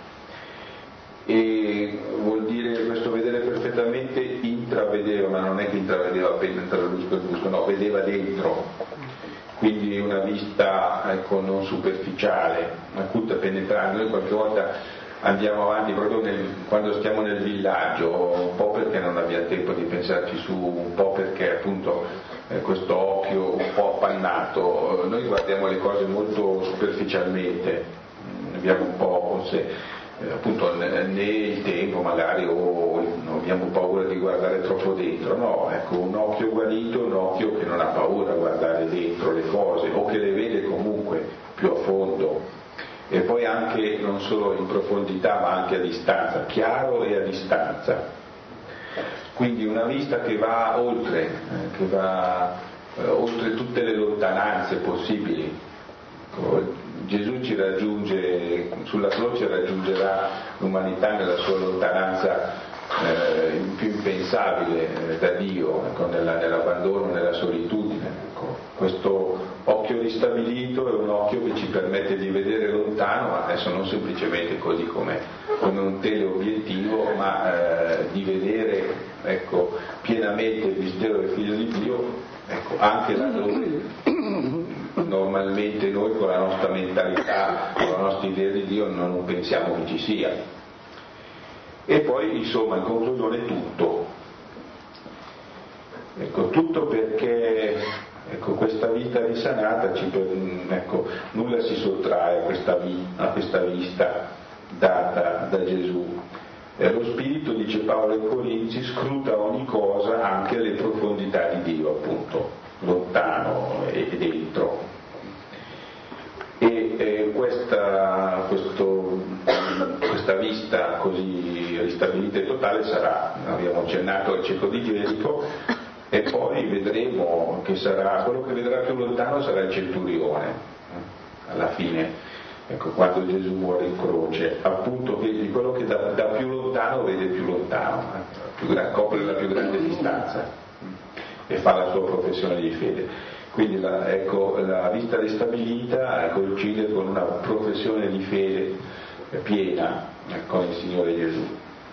E vuol dire questo vedere perfettamente, intravedeva, ma non è che intravedeva appena tra l'usco e il busco, no, vedeva dentro. Quindi una vista ecco, non superficiale, acuta, penetrante. Noi qualche volta andiamo avanti proprio nel, quando stiamo nel villaggio, un po' perché non abbiamo tempo di pensarci su, un po' perché appunto eh, questo occhio un po' appannato, noi guardiamo le cose molto superficialmente, abbiamo un po' forse appunto né il tempo magari o abbiamo paura di guardare troppo dentro, no, ecco un occhio guarito, un occhio che non ha paura a guardare dentro le cose o che le vede comunque più a fondo e poi anche non solo in profondità ma anche a distanza, chiaro e a distanza, quindi una vista che va oltre, eh, che va eh, oltre tutte le lontananze possibili. Gesù ci raggiunge, sulla croce raggiungerà l'umanità nella sua lontananza eh, più impensabile eh, da Dio, ecco, nella, nell'abbandono, nella solitudine. Ecco. Questo occhio ristabilito è un occhio che ci permette di vedere lontano, ma adesso non semplicemente così come, come un teleobiettivo, ma eh, di vedere ecco, pienamente il mistero del Figlio di Dio, ecco, anche laddove normalmente noi con la nostra mentalità, con la nostra idea di Dio non pensiamo che ci sia. E poi insomma in conclusione tutto, ecco tutto perché ecco, questa vita risanata ci, ecco, nulla si sottrae a questa, a questa vista data da Gesù. E lo Spirito, dice Paolo ai Corinzi, scruta ogni cosa, anche le profondità di Dio, appunto, lontano e dentro. E eh, questa, questo, questa vista così ristabilita e totale sarà, abbiamo accennato al cieco di Gerico, e poi vedremo che sarà, quello che vedrà più lontano sarà il centurione, eh, alla fine, ecco, quando Gesù muore in croce, appunto vedi quello che da, da più lontano vede più lontano, eh, più gran, copre la più grande distanza e fa la sua professione di fede. Quindi la, ecco, la vista ristabilita coincide con una professione di fede piena con il Signore Gesù.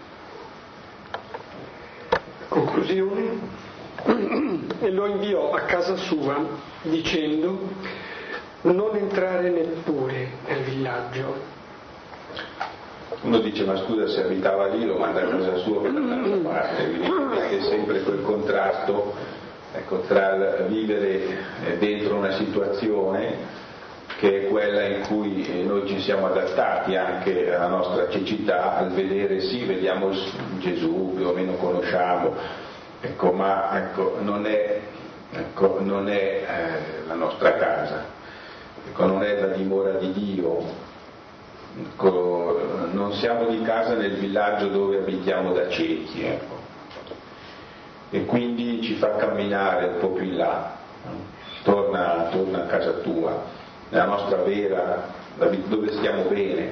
Conclusione. E lo inviò a casa sua dicendo: non entrare neppure nel villaggio. Uno dice, ma scusa, se abitava lì lo manda a casa sua per un'altra parte, quindi è sempre quel contrasto, ecco, tra vivere dentro una situazione che è quella in cui noi ci siamo adattati anche alla nostra cecità, al vedere, sì, vediamo Gesù, più o meno conosciamo, ecco, ma ecco, non è, ecco, non è eh, la nostra casa, ecco, non è la dimora di Dio, ecco, non siamo di casa nel villaggio dove abitiamo da ciechi, ecco, e quindi ci fa camminare un po' più in là, torna, torna a casa tua, nella nostra vera, dove stiamo bene,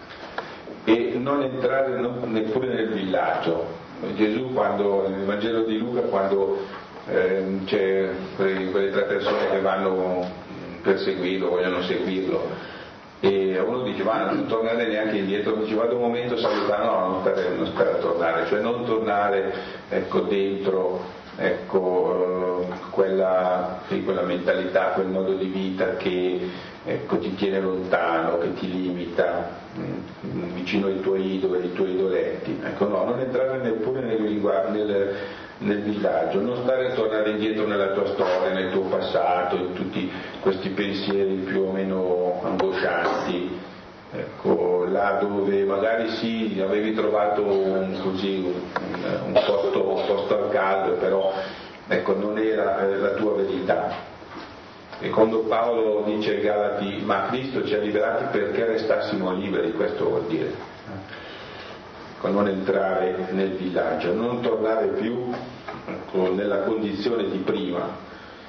e non entrare neppure nel villaggio. Gesù, quando nel Vangelo di Luca, quando eh, c'è quelle, quelle tre persone che vanno per seguirlo, vogliono seguirlo, e uno dice, ma non tornare neanche indietro, dice, vado un momento a salutare, no, non stare, non stare a tornare, cioè non tornare, ecco, dentro, ecco, eh, quella, sì, quella mentalità, quel modo di vita che, ecco, ti tiene lontano, che ti limita, mh, vicino ai tuoi idoli, ai tuoi idoletti, ecco, no, non entrare neppure nel, nel, nel villaggio, non stare a tornare indietro nella tua storia, nel tuo passato, in tutti questi pensieri più o meno angoscianti, ecco, là dove magari sì, avevi trovato un, così, un, un, posto, un posto al caldo, però ecco, non era eh, la tua verità. E quando Paolo dice ai Galati, ma Cristo ci ha liberati perché restassimo liberi, questo vuol dire, ecco, non entrare nel villaggio, non tornare più, ecco, nella condizione di prima.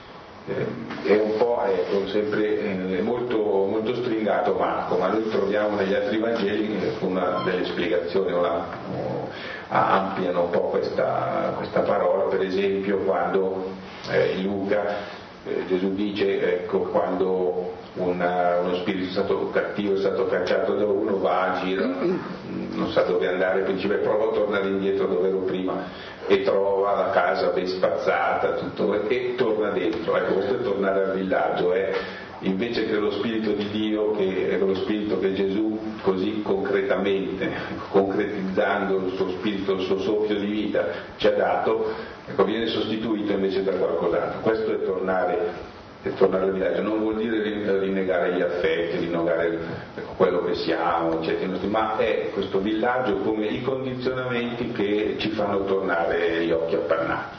È un po', ecco, sempre è molto, molto stringato Marco, ma noi troviamo negli altri Vangeli una delle spiegazioni, una, ampliano un po' questa, questa parola, per esempio quando eh, in Luca eh, Gesù dice, ecco, quando una, uno spirito stato cattivo è stato cacciato da uno, va, gira, non sa dove andare, quindi dice, prova a tornare indietro dove ero prima, e trova la casa ben spazzata, tutto, e torna dentro. Ecco, questo è tornare al villaggio, è invece che lo Spirito di Dio, che è lo Spirito che Gesù così concretamente, concretizzando il suo Spirito, il suo soffio di vita ci ha dato, ecco, viene sostituito invece da qualcos'altro. Questo è tornare, è tornare al villaggio, non vuol dire rinnegare gli affetti, rinnegare, ecco, quello che siamo, eccetera, ma è questo villaggio come i condizionamenti che ci fanno tornare gli occhi appannati.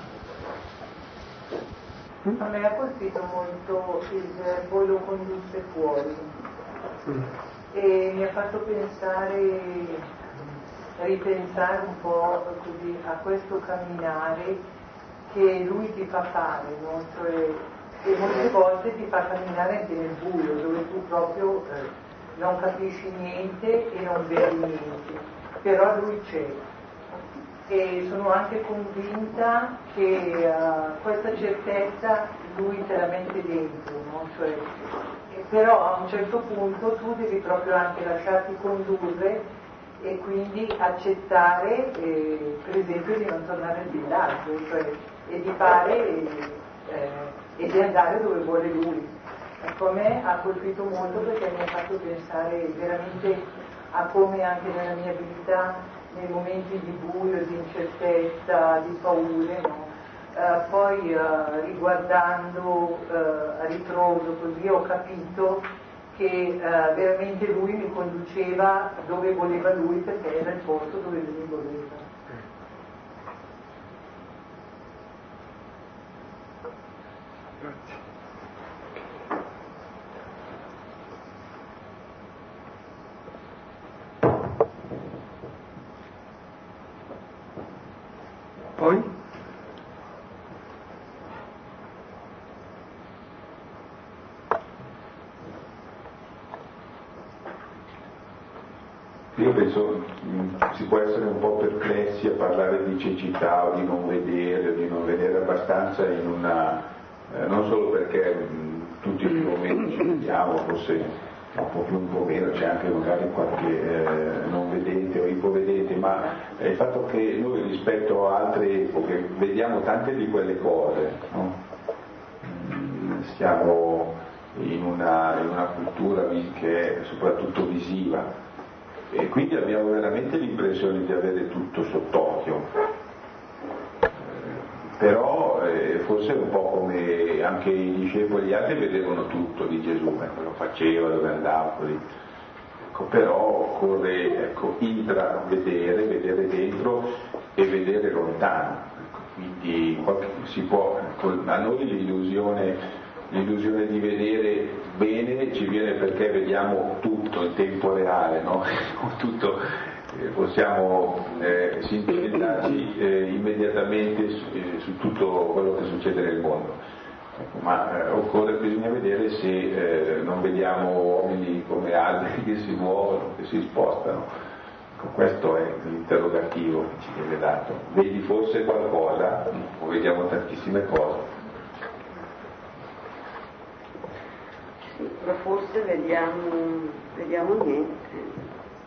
A me ha colpito molto il verbo lo condusse fuori mm. e mi ha fatto pensare, ripensare un po' così a questo camminare che lui ti fa fare, no? Cioè, e molte volte ti fa camminare anche nel buio, dove tu proprio eh, non capisci niente e non vedi niente, però lui c'è. E sono anche convinta che uh, questa certezza lui te la mette dentro, no? Cioè, però a un certo punto tu devi proprio anche lasciarti condurre e quindi accettare, eh, per esempio, di non tornare al villaggio, cioè, e di fare eh, e di andare dove vuole lui. Ecco, a me ha colpito molto perché mi ha fatto pensare veramente a come anche nella mia vita, nei momenti di buio, di incertezza, di paure, no? eh, poi eh, riguardando eh, a ritroso così ho capito che eh, veramente lui mi conduceva dove voleva lui, perché era il posto dove lui voleva. Grazie. Poi? Io penso mh, si può essere un po' perplessi a parlare di cecità o di non vedere, o di non vedere abbastanza in una, eh, non solo perché mh, tutti più o meno ci vediamo, forse un po' più un po' meno, c'è anche magari qualche eh, non vedente o ipovedente, ma il fatto che noi rispetto a altre epoche vediamo tante di quelle cose, no? Mm, siamo in una, in una cultura che è soprattutto visiva, e quindi abbiamo veramente l'impressione di avere tutto sott'occhio. Però eh, forse è un po' come anche i discepoli, gli altri vedevano tutto di Gesù, ecco, lo faceva, dove andava, così. Ecco, però occorre ecco, intravedere, vedere dentro e vedere lontano. Ecco, quindi qualche, si può, ecco, a noi l'illusione, l'illusione di vedere bene ci viene perché vediamo tutto in tempo reale, no? tutto. Possiamo eh, sintetizzarci eh, immediatamente su, eh, su tutto quello che succede nel mondo, ecco, ma eh, occorre, bisogna vedere se eh, non vediamo uomini come alberi che si muovono, che si spostano. Ecco, questo è l'interrogativo che ci viene dato. Vedi forse qualcosa o vediamo tantissime cose? Sì, ma forse vediamo, vediamo niente.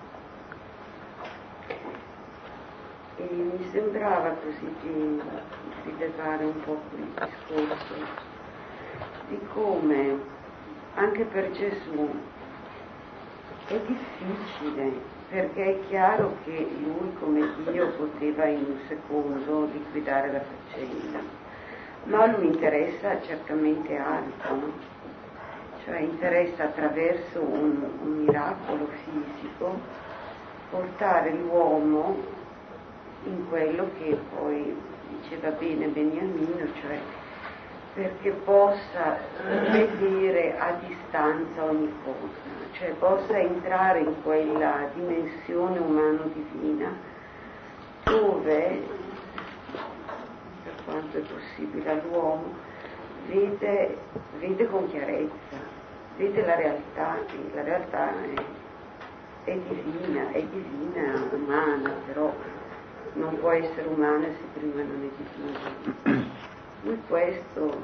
E mi sembrava così di rilevare un po' il discorso di come anche per Gesù è difficile, perché è chiaro che lui come Dio poteva in un secondo liquidare la faccenda, ma a lui interessa certamente altro, no? Cioè interessa attraverso un, un miracolo fisico portare l'uomo in quello che poi diceva bene Beniamino, cioè perché possa vedere a distanza ogni cosa, cioè possa entrare in quella dimensione umano-divina dove, per quanto è possibile all'uomo, vede, vede con chiarezza, vede la realtà, e la realtà è, è divina, è divina, umana, però non può essere umana se prima non è divina. Lui questo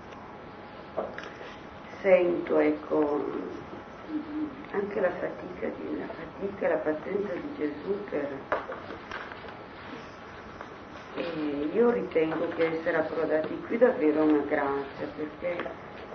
sento, ecco, anche la fatica, di, la fatica e la pazienza di Gesù per... E io ritengo che essere approdati qui davvero una grazia, perché,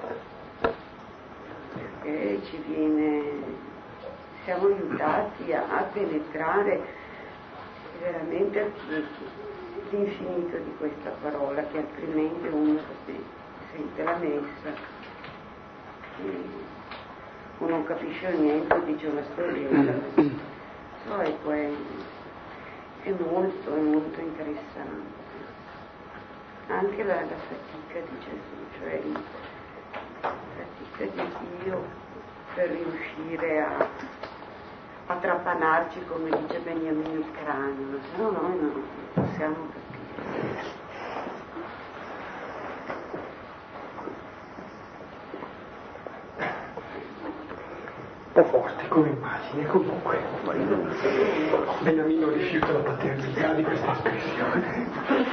perché ci viene, siamo aiutati a, a penetrare veramente l'infinito di questa parola, che altrimenti uno sente la messa e uno non capisce niente, dice una storiella. So, ecco, è, è molto, è molto interessante anche la, la fatica di Gesù, cioè la fatica di Dio per riuscire a a trapanarci, come dice Beniamino, il cranio, se no noi non possiamo capire. Un po' forte come immagine, comunque. Beniamino rifiuta la paternità di questa espressione.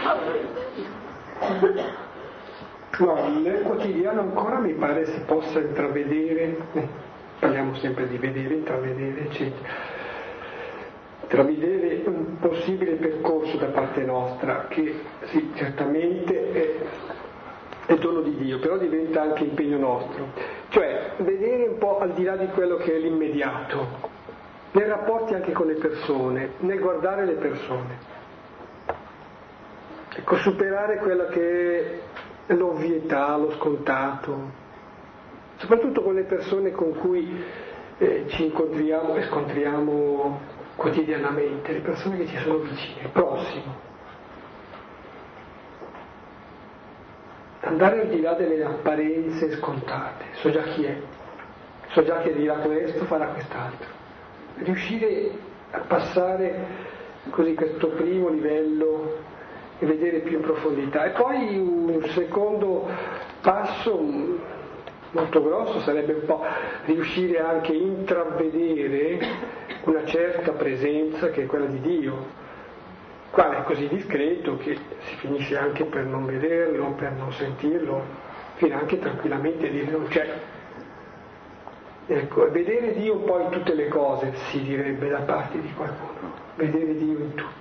No, nel quotidiano ancora mi pare si possa intravedere, eh, parliamo sempre di vedere, intravedere, eccetera, intravedere un possibile percorso da parte nostra che sì, certamente è, è dono di Dio, però diventa anche impegno nostro, cioè vedere un po' al di là di quello che è l'immediato, nei rapporti anche con le persone, nel guardare le persone, ecco, superare quella che è l'ovvietà, lo scontato, soprattutto con le persone con cui eh, ci incontriamo e scontriamo quotidianamente, le persone che ci sono vicine, prossimo. Andare al di là delle apparenze scontate, so già chi è, so già che dirà questo, farà quest'altro. Riuscire a passare così questo primo livello e vedere più in profondità. E poi un secondo passo molto grosso sarebbe un po' riuscire anche a intravedere una certa presenza che è quella di Dio, quale è così discreto che si finisce anche per non vederlo, per non sentirlo, fino anche tranquillamente a dire non c'è. Ecco, vedere Dio poi in tutte le cose, si direbbe da parte di qualcuno, vedere Dio in tutto.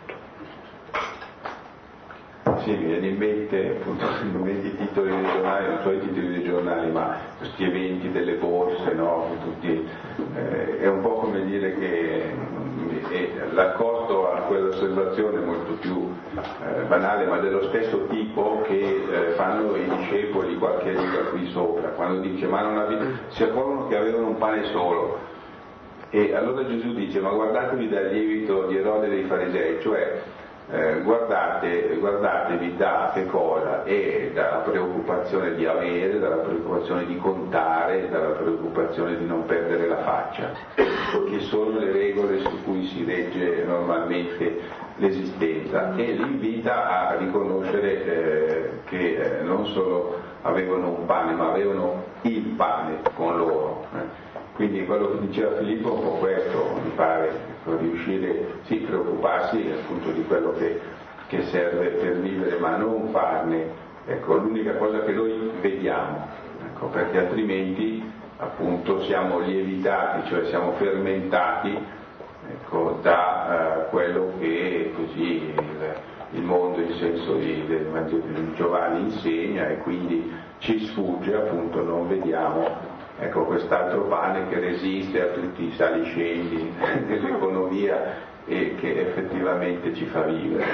Sì, mi viene in mente appunto non i titoli dei giornali, non so i titoli dei giornali, ma questi eventi delle borse, no? Tutti, eh, è un po' come dire che e l'accordo a quell'osservazione molto più eh, banale, ma dello stesso tipo che eh, fanno i discepoli qualche riga qui sopra, quando dice ma non ave... si accorgono che avevano un pane solo, e allora Gesù dice ma guardatevi dal lievito di Erode e dei farisei, cioè Eh, guardate, guardatevi da che cosa? E dalla preoccupazione di avere, dalla preoccupazione di contare, dalla preoccupazione di non perdere la faccia, che sono le regole su cui si regge normalmente l'esistenza, e li invita a riconoscere eh, che eh, non solo avevano un pane, ma avevano il pane con loro. Eh. Quindi quello che diceva Filippo è un po' questo, mi pare, ecco, riuscire, sì, preoccuparsi appunto di quello che, che serve per vivere, ma non farne, ecco, l'unica cosa che noi vediamo, ecco, perché altrimenti appunto siamo lievitati, cioè siamo fermentati, ecco, da uh, quello che così il, il mondo in senso di, del Vangelo di Giovanni insegna, e quindi ci sfugge, appunto non vediamo, ecco, quest'altro pane che resiste a tutti i saliscendi dell'economia e che effettivamente ci fa vivere.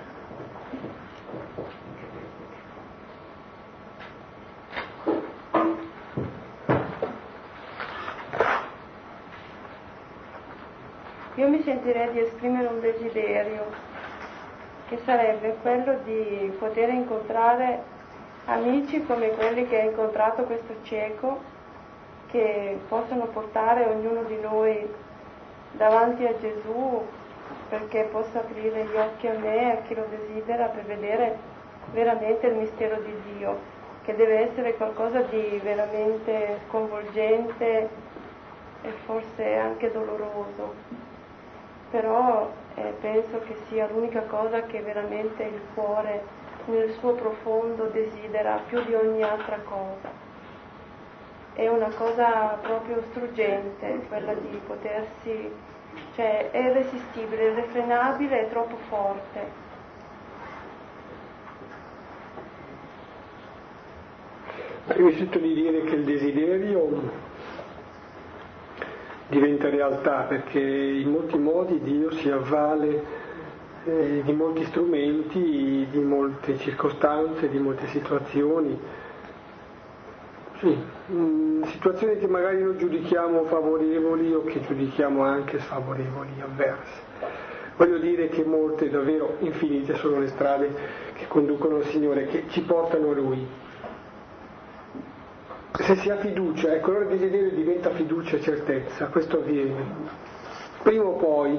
Io mi sentirei di esprimere un desiderio, che sarebbe quello di poter incontrare amici come quelli che ha incontrato questo cieco, che possono portare ognuno di noi davanti a Gesù, perché possa aprire gli occhi a me e a chi lo desidera, per vedere veramente il mistero di Dio, che deve essere qualcosa di veramente sconvolgente e forse anche doloroso, però eh, penso che sia l'unica cosa che veramente il cuore nel suo profondo desidera più di ogni altra cosa. È una cosa proprio struggente quella di potersi, cioè è irresistibile, irrefrenabile, è troppo forte. Io mi sento di dire che il desiderio diventa realtà, perché in molti modi Dio si avvale eh, di molti strumenti, di molte circostanze, di molte situazioni. Sì, mh, situazioni che magari noi giudichiamo favorevoli o che giudichiamo anche sfavorevoli, avverse. Voglio dire che molte, davvero infinite, sono le strade che conducono al Signore, che ci portano a Lui. Se si ha fiducia, ecco, allora il desiderio diventa fiducia e certezza, questo avviene. Prima o poi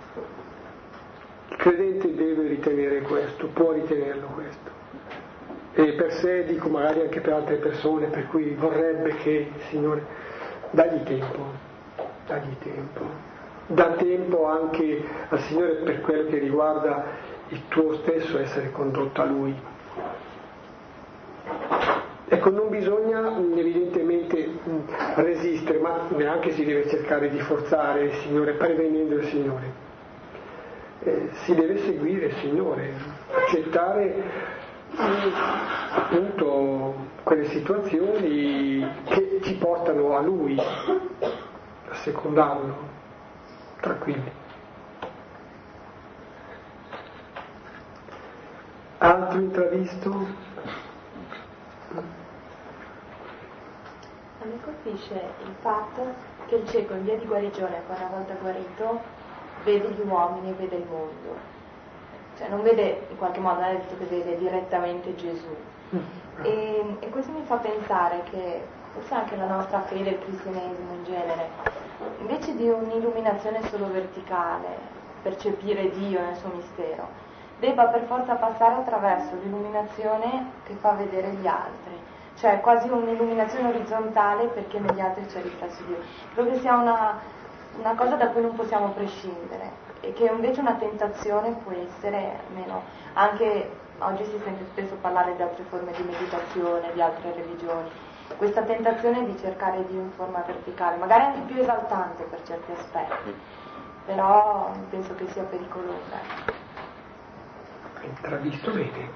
il credente deve ritenere questo, può ritenerlo questo. E per sé, dico magari anche per altre persone, per cui vorrebbe che il Signore dagli tempo, dagli tempo, dà tempo anche al Signore per quello che riguarda il tuo stesso essere condotto a Lui. Ecco, non bisogna evidentemente resistere, ma neanche si deve cercare di forzare il Signore, prevenendo il Signore. Eh, si deve seguire il Signore, accettare appunto quelle situazioni che ci portano a Lui, a secondarlo, tranquilli. Altro intravisto? A me colpisce il fatto che il cieco in via di guarigione, poi una volta guarito, vede gli uomini, vede il mondo. Cioè non vede, in qualche modo, non è detto che vede direttamente Gesù. E, e questo mi fa pensare che forse anche la nostra fede, il cristianesimo in genere, invece di un'illuminazione solo verticale, percepire Dio nel suo mistero, debba per forza passare attraverso l'illuminazione che fa vedere gli altri, cioè quasi un'illuminazione orizzontale, perché negli altri c'è riflesso Dio. Credo che sia una, una cosa da cui non possiamo prescindere, e che invece una tentazione può essere, almeno anche oggi si sente spesso parlare di altre forme di meditazione, di altre religioni, questa tentazione di cercare Dio in forma verticale, magari anche più esaltante per certi aspetti, però penso che sia pericolosa. Intravisto bene.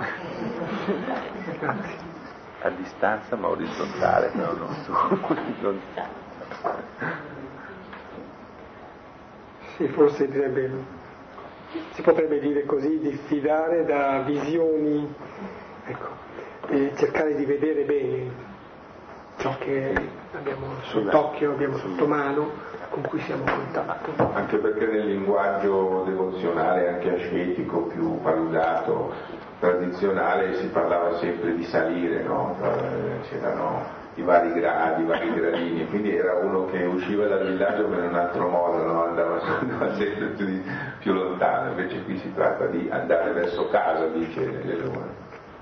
Grazie. A distanza ma orizzontale, no, non su. sì, forse direbbe, si potrebbe dire così, diffidare da visioni, ecco, e cercare di vedere bene ciò che abbiamo sott'occhio, abbiamo sotto mano, con cui siamo in contatto. Anche perché nel linguaggio devozionale, anche ascetico, più paludato, tradizionale, si parlava sempre di salire, no? C'erano i vari gradi, i vari gradini, quindi era uno che usciva dal villaggio per un altro modo, no? andava, andava sempre più, di, più lontano, invece qui si tratta di andare verso casa, dice Gesù.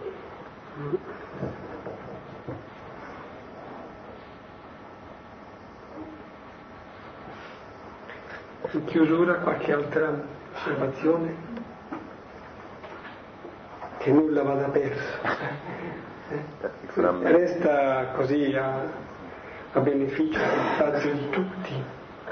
In chiusura qualche altra osservazione? Che nulla vada perso. Eh? Resta così a, a beneficio e vantaggio di tutti.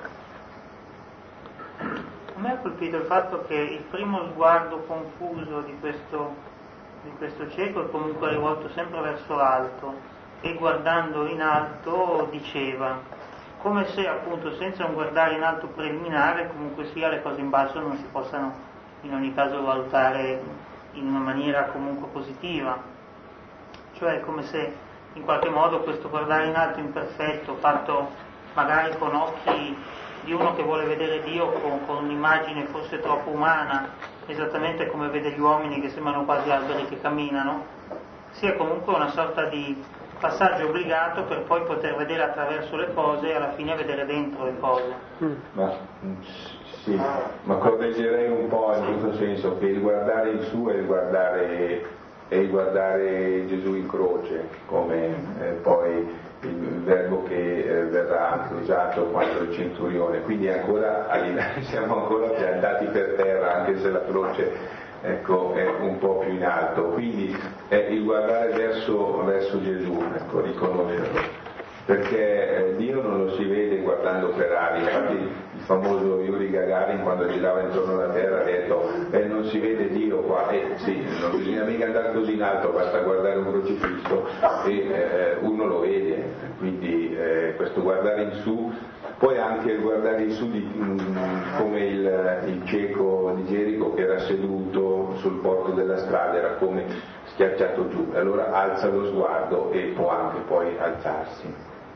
A me ha colpito il fatto che il primo sguardo confuso di questo, di questo cieco è comunque rivolto sempre verso l'alto e guardando in alto diceva, come se appunto senza un guardare in alto preliminare comunque sia le cose in basso non si possano in ogni caso valutare in una maniera comunque positiva, cioè come se in qualche modo questo guardare in alto imperfetto fatto magari con occhi di uno che vuole vedere Dio con, con un'immagine forse troppo umana, esattamente come vede gli uomini che sembrano quasi alberi che camminano, sia comunque una sorta di passaggio obbligato per poi poter vedere attraverso le cose e alla fine vedere dentro le cose. Mm. Ma, sì, ma correggerei un po' in questo senso, che il guardare in su è il guardare, è il guardare Gesù in croce, come eh, poi il verbo che eh, verrà anche usato quando il centurione, quindi ancora siamo ancora piantati per terra, anche se la croce ecco, è un po' più in alto, quindi è il guardare verso, verso Gesù, ecco, riconoscerlo, perché eh, Dio non lo si vede guardando per aria. Infatti il famoso Yuri Gagarin, quando girava intorno alla terra, ha detto eh, non si vede Dio qua, e eh, sì, non bisogna mica andare così in alto, basta guardare un crocifisso e eh, uno lo vede, quindi eh, questo guardare in su. Poi anche il guardare in su di, mh, come il, il cieco di Gerico che era seduto sul porto della strada, era come schiacciato giù, allora alza lo sguardo e può anche poi alzarsi.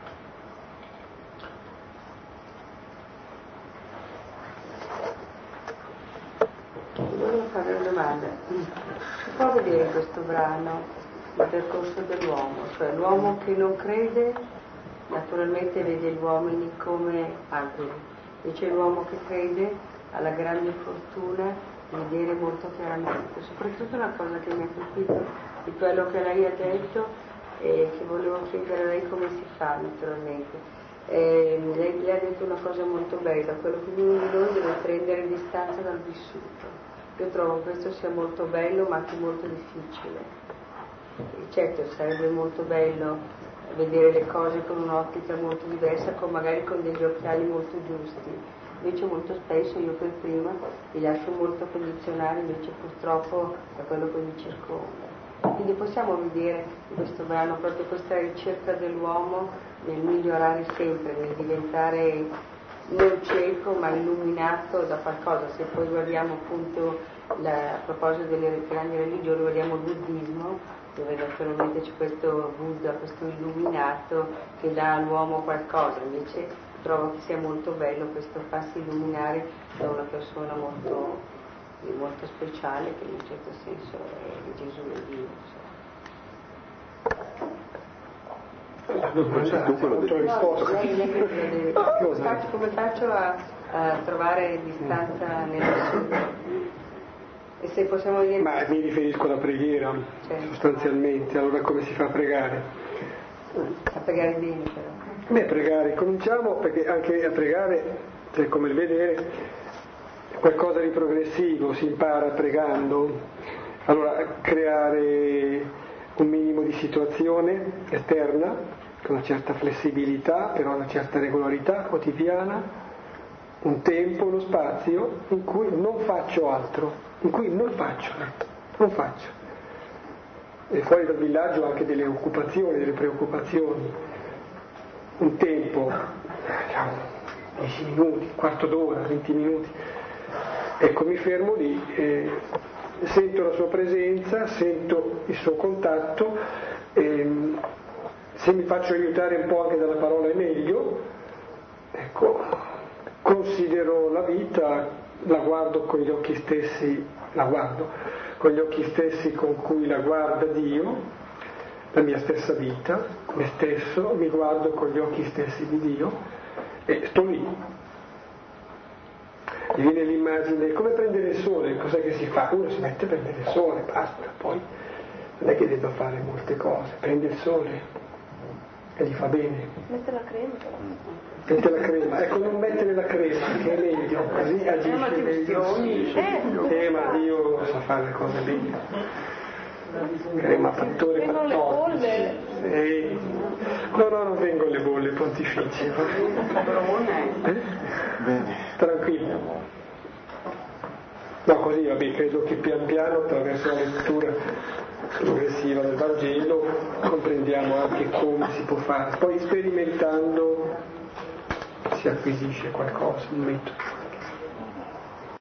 Volevo fare una domanda. Si può vedere in questo brano il percorso dell'uomo, cioè l'uomo che non crede naturalmente vede gli uomini come alberi, invece l'uomo che crede ha la grande fortuna di vedere molto chiaramente. Soprattutto una cosa che mi ha colpito di quello che lei ha detto e che volevo chiedere a lei come si fa naturalmente. Eh, lei, lei ha detto una cosa molto bella, quello che ognuno di noi deve prendere distanza dal vissuto. Io trovo che questo sia molto bello ma anche molto difficile. E certo sarebbe molto bello vedere le cose con un'ottica molto diversa, con magari con degli occhiali molto giusti, invece molto spesso io per prima mi lascio molto condizionare invece purtroppo da quello che mi circonda. Quindi possiamo vedere in questo brano proprio questa ricerca dell'uomo nel migliorare sempre, nel diventare non cieco ma illuminato da qualcosa. Se poi guardiamo appunto la, a proposito delle grandi religioni, guardiamo il buddismo, dove naturalmente c'è questo Buddha, questo illuminato che dà all'uomo qualcosa, invece trovo che sia molto bello questo farsi illuminare da una persona molto, molto speciale, che in un certo senso è Gesù e Dio. Cioè. Tu quello del... No, lei, lei, come, faccio, come faccio a, a trovare distanza nel vissuto? E se possiamo dire... Ma mi riferisco alla preghiera, certo. Sostanzialmente. Allora come si fa a pregare? A pregare bene però. Beh, pregare, cominciamo perché anche a pregare, cioè come il vedere, è qualcosa di progressivo, si impara pregando. Allora creare un minimo di situazione esterna, con una certa flessibilità, però una certa regolarità quotidiana, un tempo, uno spazio in cui non faccio altro. in cui non faccio, non faccio. E fuori dal villaggio anche delle occupazioni, delle preoccupazioni. Un tempo, diciamo, dieci minuti, quarto d'ora, venti minuti. Ecco, mi fermo lì, eh, sento la sua presenza, sento il suo contatto, ehm, se mi faccio aiutare un po' anche dalla parola è meglio, ecco, considero la vita, la guardo con gli occhi stessi, la guardo con gli occhi stessi con cui la guarda Dio, la mia stessa vita, me stesso, mi guardo con gli occhi stessi di Dio e sto lì. Mi viene l'immagine, come prendere il sole, cos'è che si fa? Uno si mette a prendere il sole, basta, poi non è che debba fare molte cose, prende il sole e gli fa bene. Mette la crema però. Mette la crema, ecco, non mettere la crema, che è meglio, così agisce meglio. Eh, ma Dio sa fare le cose bene. Crema fattore Vengono le bolle. Sì. No, no, non vengono le bolle pontificie. Eh? Bene. Tranquillo. No, così vabbè, credo che pian piano attraverso la lettura progressiva del Vangelo comprendiamo anche come si può fare. Poi sperimentando si acquisisce qualcosa, un metodo.